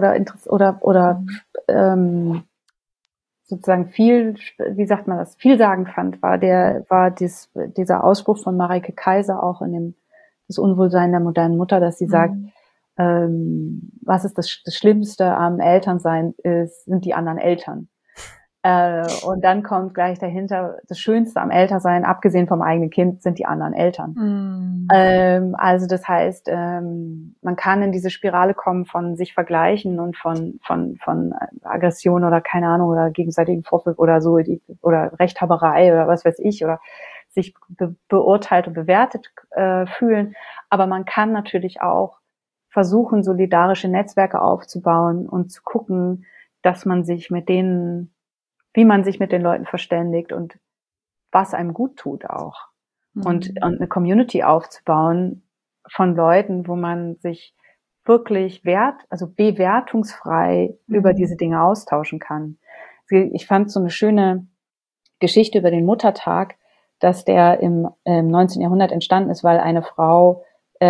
sozusagen vielsagend fand, war dieser Ausspruch von Mareike Kaiser auch in das Unwohlsein der modernen Mutter, dass sie sagt, was ist das Schlimmste am Elternsein sind die anderen Eltern. Und dann kommt gleich dahinter, das Schönste am Ältersein, abgesehen vom eigenen Kind, sind die anderen Eltern. Also das heißt, man kann in diese Spirale kommen von sich vergleichen und von Aggression oder keine Ahnung oder gegenseitigen Vorwurf oder so, oder Rechthaberei oder was weiß ich, oder sich beurteilt und bewertet fühlen. Aber man kann natürlich auch versuchen, solidarische Netzwerke aufzubauen und zu gucken, dass man sich wie man sich mit den Leuten verständigt und was einem gut tut auch. Und eine Community aufzubauen von Leuten, wo man sich wirklich bewertungsfrei über diese Dinge austauschen kann. Ich fand so eine schöne Geschichte über den Muttertag, dass der im 19. Jahrhundert entstanden ist, weil eine Frau,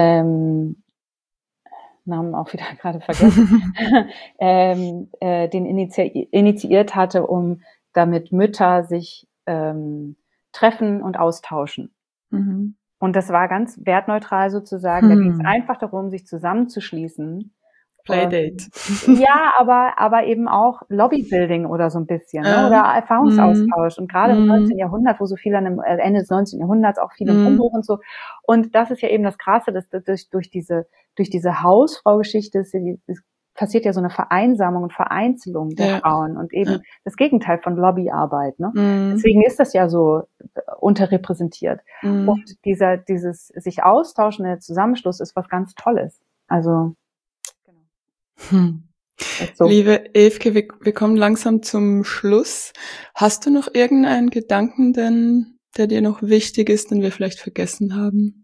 Namen auch wieder gerade vergessen, den initiiert hatte, damit Mütter sich treffen und austauschen. Und das war ganz wertneutral sozusagen. Da ging es einfach darum, sich zusammenzuschließen. Playdate. Ja, aber eben auch Lobbybuilding oder so ein bisschen, ne? Oder Erfahrungsaustausch. Und gerade im 19. Jahrhundert, wo so viel Ende des 19. Jahrhunderts auch viel im Umbruch und so. Und das ist ja eben das Krasse, dass durch diese Hausfrau-Geschichte es passiert ja so eine Vereinsamung und Vereinzelung der Frauen und eben das Gegenteil von Lobbyarbeit, ne? Deswegen ist das ja so unterrepräsentiert. Und dieses sich austauschende Zusammenschluss ist was ganz Tolles. Also, so. Liebe Evke, wir kommen langsam zum Schluss. Hast du noch irgendeinen Gedanken, der dir noch wichtig ist, den wir vielleicht vergessen haben?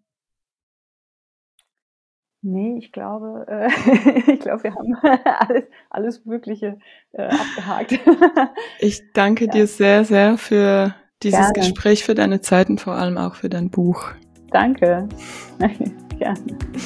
Nee, ich glaube, wir haben alles Mögliche abgehakt. Ich danke dir sehr, sehr für dieses Gespräch, für deine Zeit und vor allem auch für dein Buch. Danke. Gerne.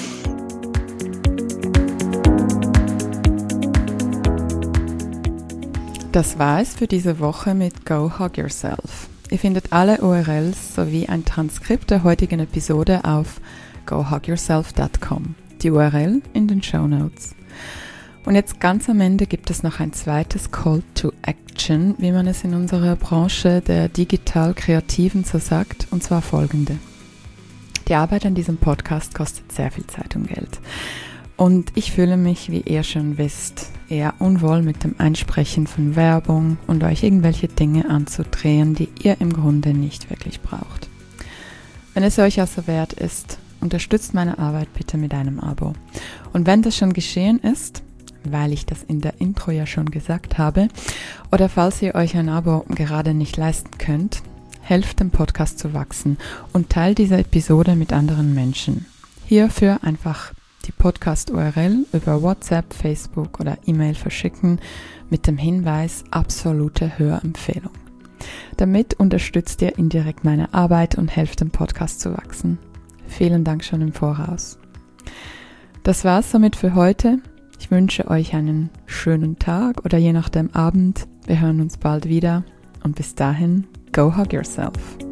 Das war es für diese Woche mit Go Hug Yourself. Ihr findet alle URLs sowie ein Transkript der heutigen Episode auf gohugyourself.com. Die URL in den Shownotes. Und jetzt ganz am Ende gibt es noch ein zweites Call to Action, wie man es in unserer Branche der Digital-Kreativen so sagt, und zwar folgende. Die Arbeit an diesem Podcast kostet sehr viel Zeit und Geld. Und ich fühle mich, wie ihr schon wisst, eher unwohl mit dem Einsprechen von Werbung und euch irgendwelche Dinge anzudrehen, die ihr im Grunde nicht wirklich braucht. Wenn es euch also wert ist, unterstützt meine Arbeit bitte mit einem Abo. Und wenn das schon geschehen ist, weil ich das in der Intro ja schon gesagt habe, oder falls ihr euch ein Abo gerade nicht leisten könnt, helft dem Podcast zu wachsen und teilt diese Episode mit anderen Menschen. Hierfür einfach die Podcast-URL über WhatsApp, Facebook oder E-Mail verschicken mit dem Hinweis absolute Hörempfehlung. Damit unterstützt ihr indirekt meine Arbeit und helft dem Podcast zu wachsen. Vielen Dank schon im Voraus. Das war's somit für heute. Ich wünsche euch einen schönen Tag oder je nachdem Abend. Wir hören uns bald wieder und bis dahin, go hug yourself.